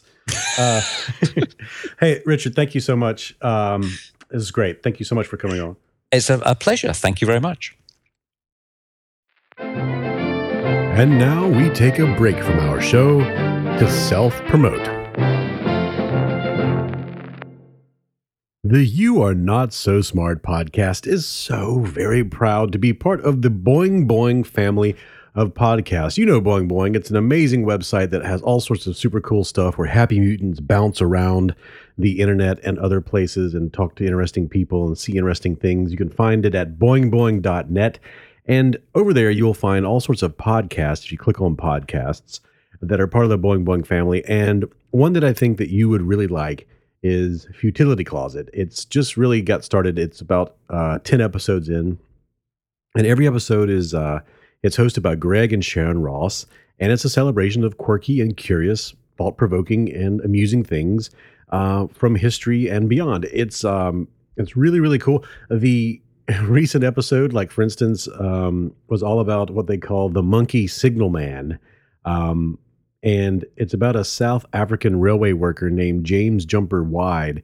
Hey, Richard, thank you so much. This is great. Thank you so much for coming on. It's a pleasure. Thank you very much. And now we take a break from our show to self-promote. The You Are Not So Smart podcast is so very proud to be part of the Boing Boing family of podcasts. You know Boing Boing. It's an amazing website that has all sorts of super cool stuff where happy mutants bounce around the internet and other places and talk to interesting people and see interesting things. You can find it at boingboing.net. And over there, you'll find all sorts of podcasts, if you click on podcasts, that are part of the Boing Boing family. And one that I think that you would really like is Futility Closet. It's just really got started. It's about 10 episodes in. And every episode is it's hosted by Greg and Sharon Ross. And it's a celebration of quirky and curious, thought-provoking and amusing things from history and beyond. It's really, really cool. The recent episode, like for instance, was all about what they call the monkey signal man. And it's about a South African railway worker named James Jumper Wide,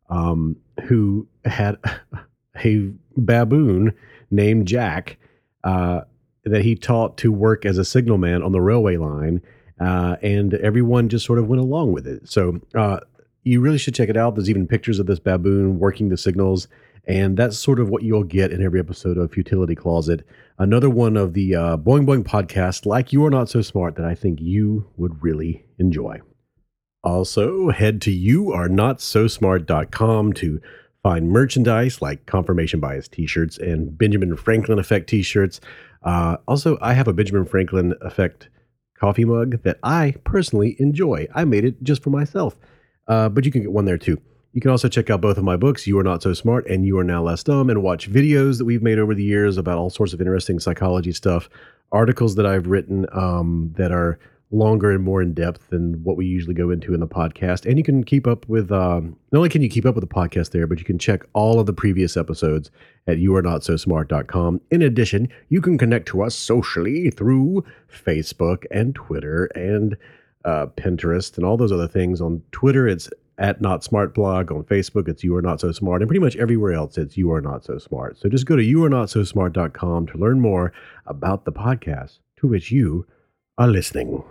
who had a baboon named Jack that he taught to work as a signalman on the railway line. And everyone just sort of went along with it. So you really should check it out. There's even pictures of this baboon working the signals. And that's sort of what you'll get in every episode of Futility Closet. Another one of the Boing Boing podcast, like You Are Not So Smart, that I think you would really enjoy. Also, head to youarenotsosmart.com to find merchandise like Confirmation Bias t-shirts and Benjamin Franklin Effect t-shirts. Also, I have a Benjamin Franklin Effect coffee mug that I personally enjoy. I made it just for myself, but you can get one there too. You can also check out both of my books, You Are Not So Smart and You Are Now Less Dumb, and watch videos that we've made over the years about all sorts of interesting psychology stuff, articles that I've written that are longer and more in depth than what we usually go into in the podcast. And you can keep up with, not only can you keep up with the podcast there, but you can check all of the previous episodes at youarenotsosmart.com. In addition, you can connect to us socially through Facebook and Twitter and Pinterest and all those other things. On Twitter, it's at Not Smart Blog. On Facebook, it's You Are Not So Smart. And pretty much everywhere else, it's You Are Not So Smart. So just go to youarenotsosmart.com to learn more about the podcast to which you are listening.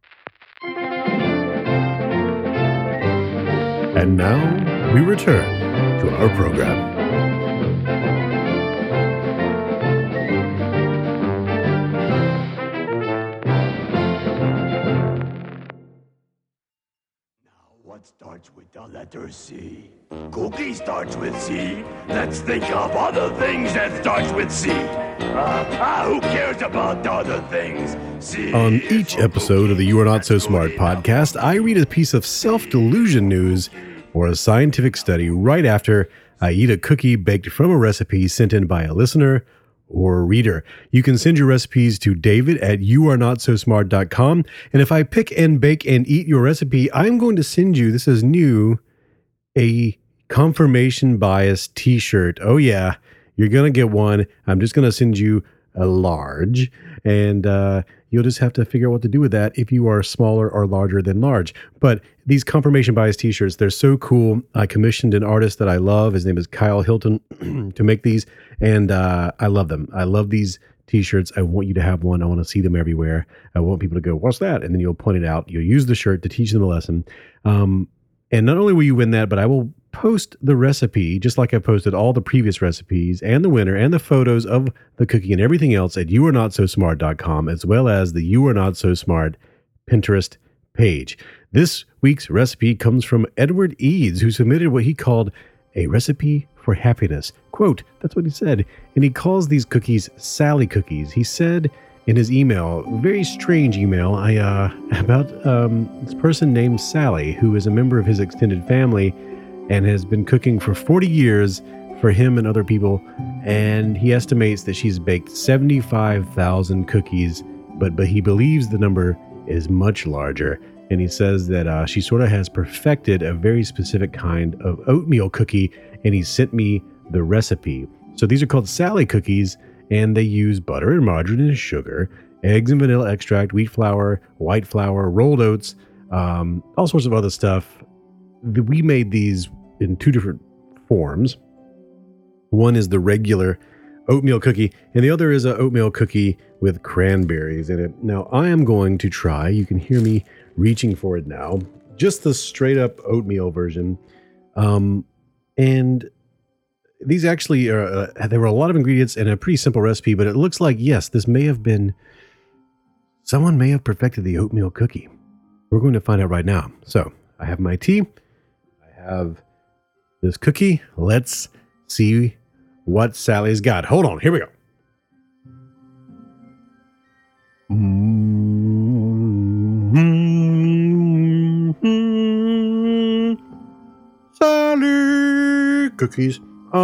And now we return to our program. What starts with the letter C? Cookie starts with C. Let's think of other things that starts with C. Who cares about other things? C. On each episode of the You Are Not So Smart podcast, I read a piece of self-delusion news or a scientific study right after I eat a cookie baked from a recipe sent in by a listener or reader. You can send your recipes to David at youarenotsosmart.com. And if I pick and bake and eat your recipe, I'm going to send you, this is new, a Confirmation Bias t-shirt. Oh yeah, you're going to get one. I'm just going to send you a large, and you'll just have to figure out what to do with that if you are smaller or larger than large. But these Confirmation Bias t-shirts, they're so cool. I commissioned an artist that I love. His name is Kyle Hilton to make these, and I love them. I love these t-shirts. I want you to have one. I want to see them everywhere. I want people to go, what's that? And then you'll point it out. You'll use the shirt to teach them a lesson. And not only will you win that, but I will post the recipe, just like I posted all the previous recipes and the winner and the photos of the cookie and everything else at youarenotsosmart.com, as well as the You Are Not So Smart Pinterest page. This week's recipe comes from Edward Eads, who submitted what he called a recipe for happiness. Quote, that's what he said. And he calls these cookies Sally cookies. He said in his email, very strange email, about this person named Sally, who is a member of his extended family and has been cooking for 40 years for him and other people. And he estimates that she's baked 75,000 cookies, but he believes the number is much larger. And he says that she sort of has perfected a very specific kind of oatmeal cookie, and he sent me the recipe. So these are called Sally cookies, and they use butter and margarine and sugar, eggs and vanilla extract, wheat flour, white flour, rolled oats, all sorts of other stuff. We made these in two different forms. One is the regular oatmeal cookie, and the other is an oatmeal cookie with cranberries in it. Now, I am going to try, you can hear me reaching for it now, just the straight up oatmeal version. And these actually are, there were a lot of ingredients and a pretty simple recipe, but it looks like, yes, this may have been, someone may have perfected the oatmeal cookie. We're going to find out right now. So I have my tea. I have this cookie. Let's see what Sally's got. Hold on. Here we go. Sally cookies.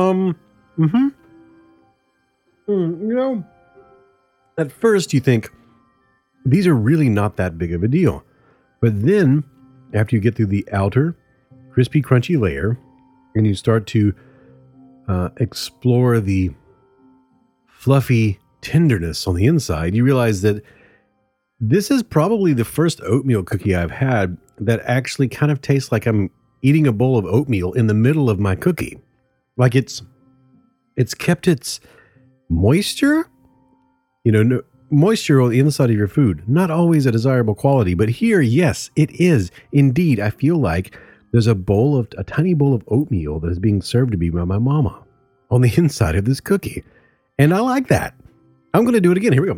At first you think these are really not that big of a deal. But then after you get through the outer crispy, crunchy layer and you start to explore the fluffy tenderness on the inside, you realize that this is probably the first oatmeal cookie I've had that actually kind of tastes like I'm eating a bowl of oatmeal in the middle of my cookie. Like it's kept its moisture, moisture on the inside of your food. Not always a desirable quality, but here, yes, it is. Indeed, I feel like there's a tiny bowl of oatmeal that is being served to me by my mama on the inside of this cookie. And I like that. I'm going to do it again. Here we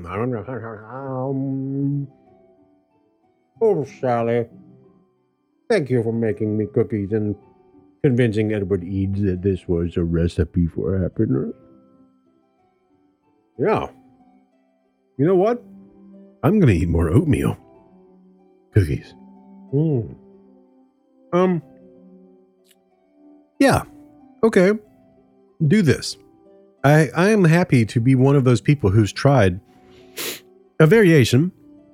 go. Oh, Sally. Thank you for making me cookies and convincing Edward Eads that this was a recipe for happiness. Yeah. You know what? I'm going to eat more oatmeal cookies. Yeah. Okay. Do this. I am happy to be one of those people who's tried a variation,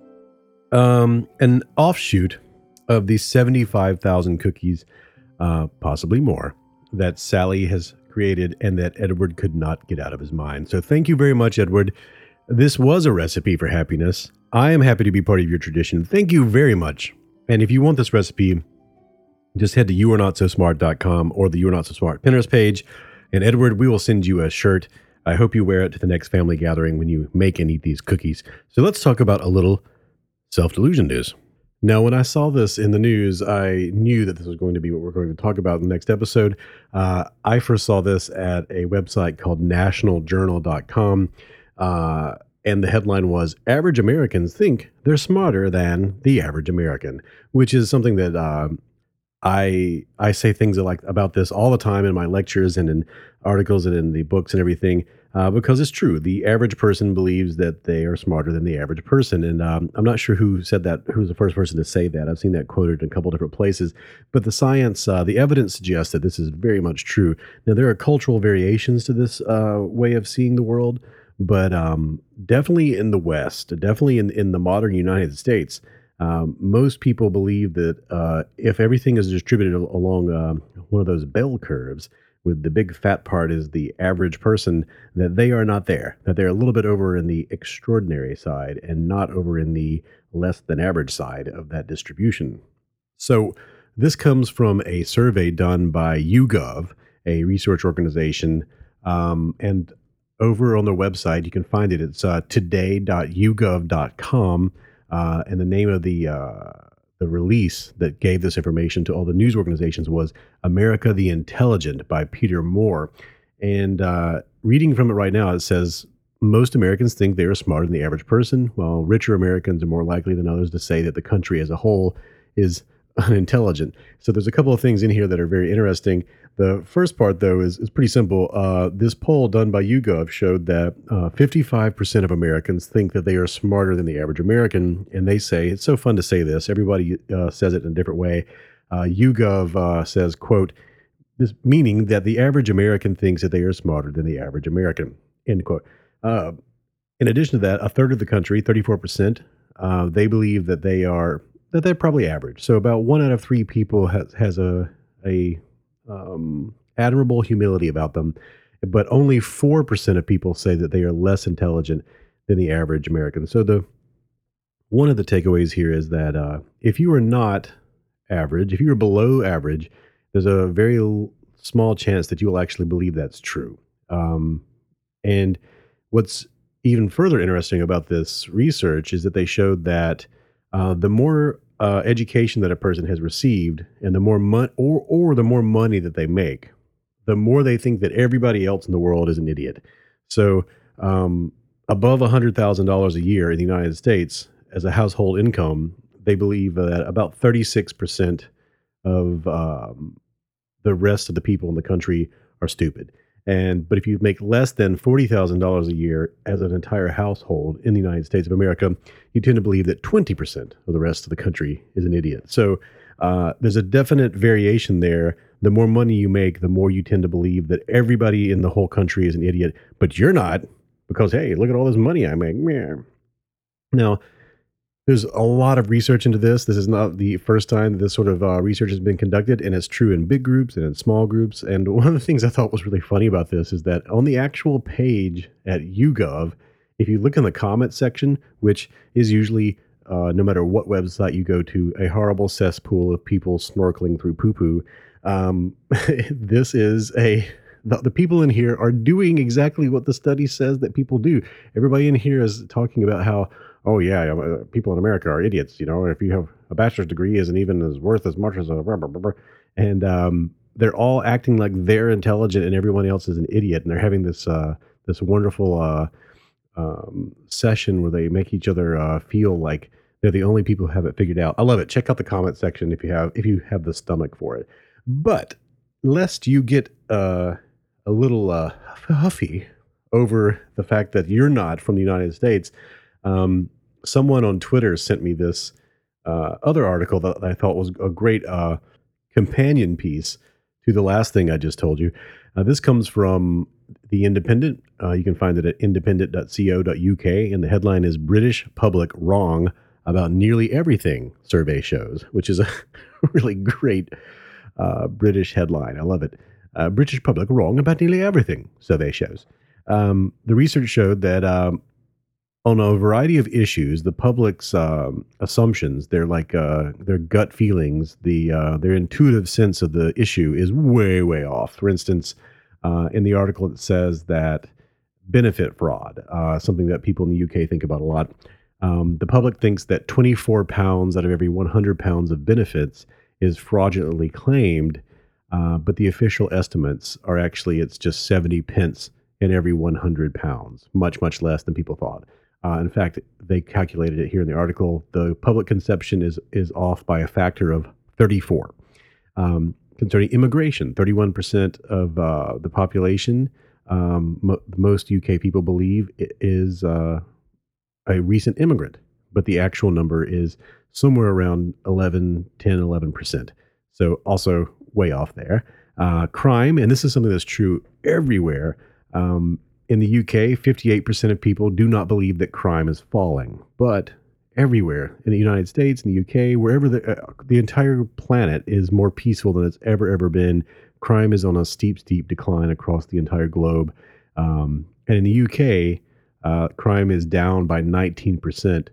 an offshoot of these 75,000 cookies, possibly more, that Sally has created and that Edward could not get out of his mind. So thank you very much, Edward. This was a recipe for happiness. I am happy to be part of your tradition. Thank you very much. And if you want this recipe, just head to youarenotsosmart.com or the You Are Not So Smart Pinterest page. And Edward, we will send you a shirt. I hope you wear it to the next family gathering when you make and eat these cookies. So let's talk about a little self-delusion news. Now, when I saw this in the news, I knew that this was going to be what we're going to talk about in the next episode. I first saw this at a website called nationaljournal.com. And the headline was, Average Americans Think They're Smarter Than the Average American, which is something that I say things about this all the time in my lectures and in articles and in the books and everything, because it's true. The average person believes that they are smarter than the average person. And I'm not sure who said that, who's the first person to say that. I've seen that quoted in a couple different places. But the science, the evidence suggests that this is very much true. Now, there are cultural variations to this way of seeing the world, but definitely in the West, definitely in the modern United States, most people believe that if everything is distributed along one of those bell curves, with the big fat part is the average person, that they are not there, that they're a little bit over in the extraordinary side and not over in the less than average side of that distribution. So this comes from a survey done by YouGov, a research organization, and over on their website. You can find it. It's today.yougov.com. And the name of the release that gave this information to all the news organizations was America the Intelligent by Peter Moore. And reading from it right now, it says, most Americans think they are smarter than the average person, while richer Americans are more likely than others to say that the country as a whole is unintelligent. So there's a couple of things in here that are very interesting. The first part, though, is pretty simple. This poll done by YouGov showed that 55% of Americans think that they are smarter than the average American. And they say, it's so fun to say this, everybody says it in a different way. YouGov says, quote, this meaning that the average American thinks that they are smarter than the average American, end quote. In addition to that, a third of the country, 34%, they believe that they're probably average. So about 1 out of 3 people has a admirable humility about them, but only 4% of people say that they are less intelligent than the average American. So one of the takeaways here is that if you are not average, if you are below average, there's a very small chance that you will actually believe that's true. And what's even further interesting about this research is that they showed that the more education that a person has received, and the more the more money that they make, the more they think that everybody else in the world is an idiot. So above $100,000 a year in the United States as a household income, they believe that about 36% of the rest of the people in the country are stupid. But if you make less than $40,000 a year as an entire household in the United States of America, you tend to believe that 20% of the rest of the country is an idiot. So there's a definite variation there. The more money you make, the more you tend to believe that everybody in the whole country is an idiot, but you're not, because, hey, look at all this money I make. Now, there's a lot of research into this. This is not the first time that this sort of research has been conducted, and it's true in big groups and in small groups. And one of the things I thought was really funny about this is that on the actual page at YouGov, if you look in the comment section, which is usually, no matter what website you go to, a horrible cesspool of people snorkeling through poo-poo, this is the people in here are doing exactly what the study says that people do. Everybody in here is talking about how, oh yeah, people in America are idiots. You know, if you have a bachelor's degree, isn't even as worth as much as a blah, blah, blah, blah. And they're all acting like they're intelligent and everyone else is an idiot. And they're having this wonderful session where they make each other feel like they're the only people who have it figured out. I love it. Check out the comment section if you have the stomach for it. But lest you get a little huffy over the fact that you're not from the United States, someone on Twitter sent me this other article that I thought was a great companion piece to the last thing I just told you. This comes from The Independent. You can find it at independent.co.uk, and the headline is British Public Wrong About Nearly Everything, Survey Shows, which is a really great British headline. I love it. British Public Wrong About Nearly Everything, Survey Shows. The research showed that on a variety of issues, the public's assumptions, their gut feelings, their intuitive sense of the issue is way, way off. For instance, in the article, it says that benefit fraud, something that people in the UK think about a lot. The public thinks that 24 pounds out of every 100 pounds of benefits is fraudulently claimed, but the official estimates are actually it's just 70 pence in every 100 pounds, much, much less than people thought. In fact, they calculated it here in the article. The public conception is off by a factor of 34. Concerning immigration, 31% of the population, most UK people believe is a recent immigrant, but the actual number is somewhere around 11%. So also way off there. Crime, and this is something that's true everywhere. In the UK, 58% of people do not believe that crime is falling, but everywhere in the United States, in the UK, wherever the entire planet is more peaceful than it's ever been. Crime is on a steep decline across the entire globe. And in the UK, crime is down by 19%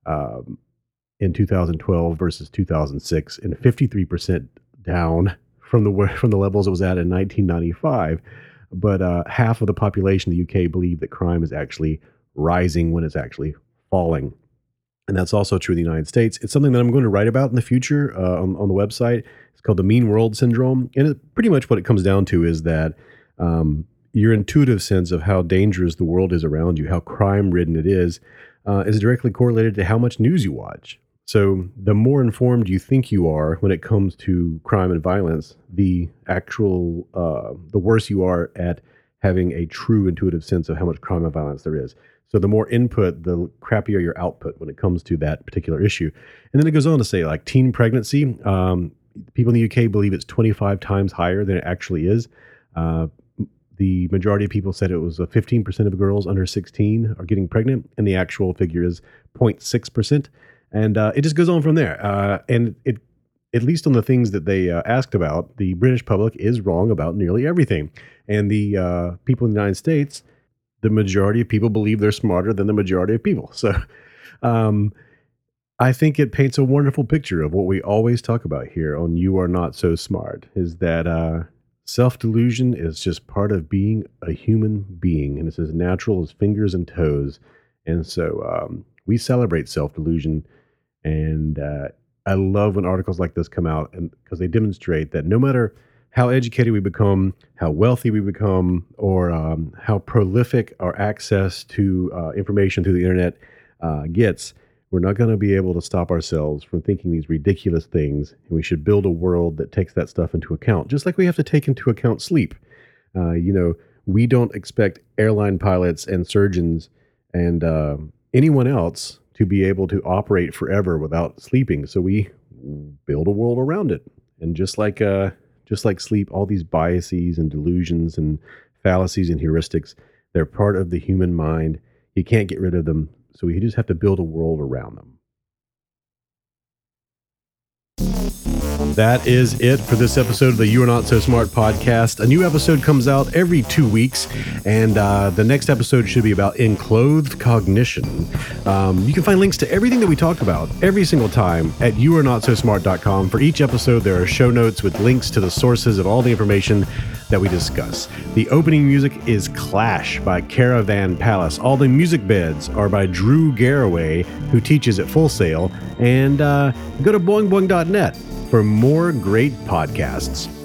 in 2012 versus 2006, and 53% down from the levels it was at in 1995. but half of the population of the UK believe that crime is actually rising when it's actually falling. And that's also true in the United States. It's something that I'm going to write about in the future on the website. It's called the Mean World Syndrome. And pretty much what it comes down to is that your intuitive sense of how dangerous the world is around you, how crime-ridden it is directly correlated to how much news you watch. So the more informed you think you are when it comes to crime and violence, the worse you are at having a true intuitive sense of how much crime and violence there is. So the more input, the crappier your output when it comes to that particular issue. And then it goes on to say, like, teen pregnancy, people in the UK believe it's 25 times higher than it actually is. The majority of people said it was 15% of girls under 16 are getting pregnant, and the actual figure is 0.6%. And it just goes on from there. And it, at least on the things that they asked about, the British public is wrong about nearly everything. And the people in the United States, the majority of people believe they're smarter than the majority of people. So I think it paints a wonderful picture of what we always talk about here on You Are Not So Smart, is that self-delusion is just part of being a human being, and it's as natural as fingers and toes. And so we celebrate self-delusion, and I love when articles like this come out, and because they demonstrate that no matter how educated we become, how wealthy we become, or how prolific our access to information through the internet gets, we're not going to be able to stop ourselves from thinking these ridiculous things. And we should build a world that takes that stuff into account, just like we have to take into account sleep. We don't expect airline pilots and surgeons and anyone else to be able to operate forever without sleeping. So we build a world around it. And just like sleep, all these biases and delusions and fallacies and heuristics, they're part of the human mind. You can't get rid of them. So we just have to build a world around them. That is it for this episode of the You Are Not So Smart podcast. A new episode comes out every 2 weeks, and the next episode should be about enclothed cognition. You can find links to everything that we talk about every single time at youarenotsosmart.com. For each episode, there are show notes with links to the sources of all the information that we discuss. The opening music is Clash by Caravan Palace. All the music beds are by Drew Garraway, who teaches at Full Sail. And go to boingboing.net for more great podcasts.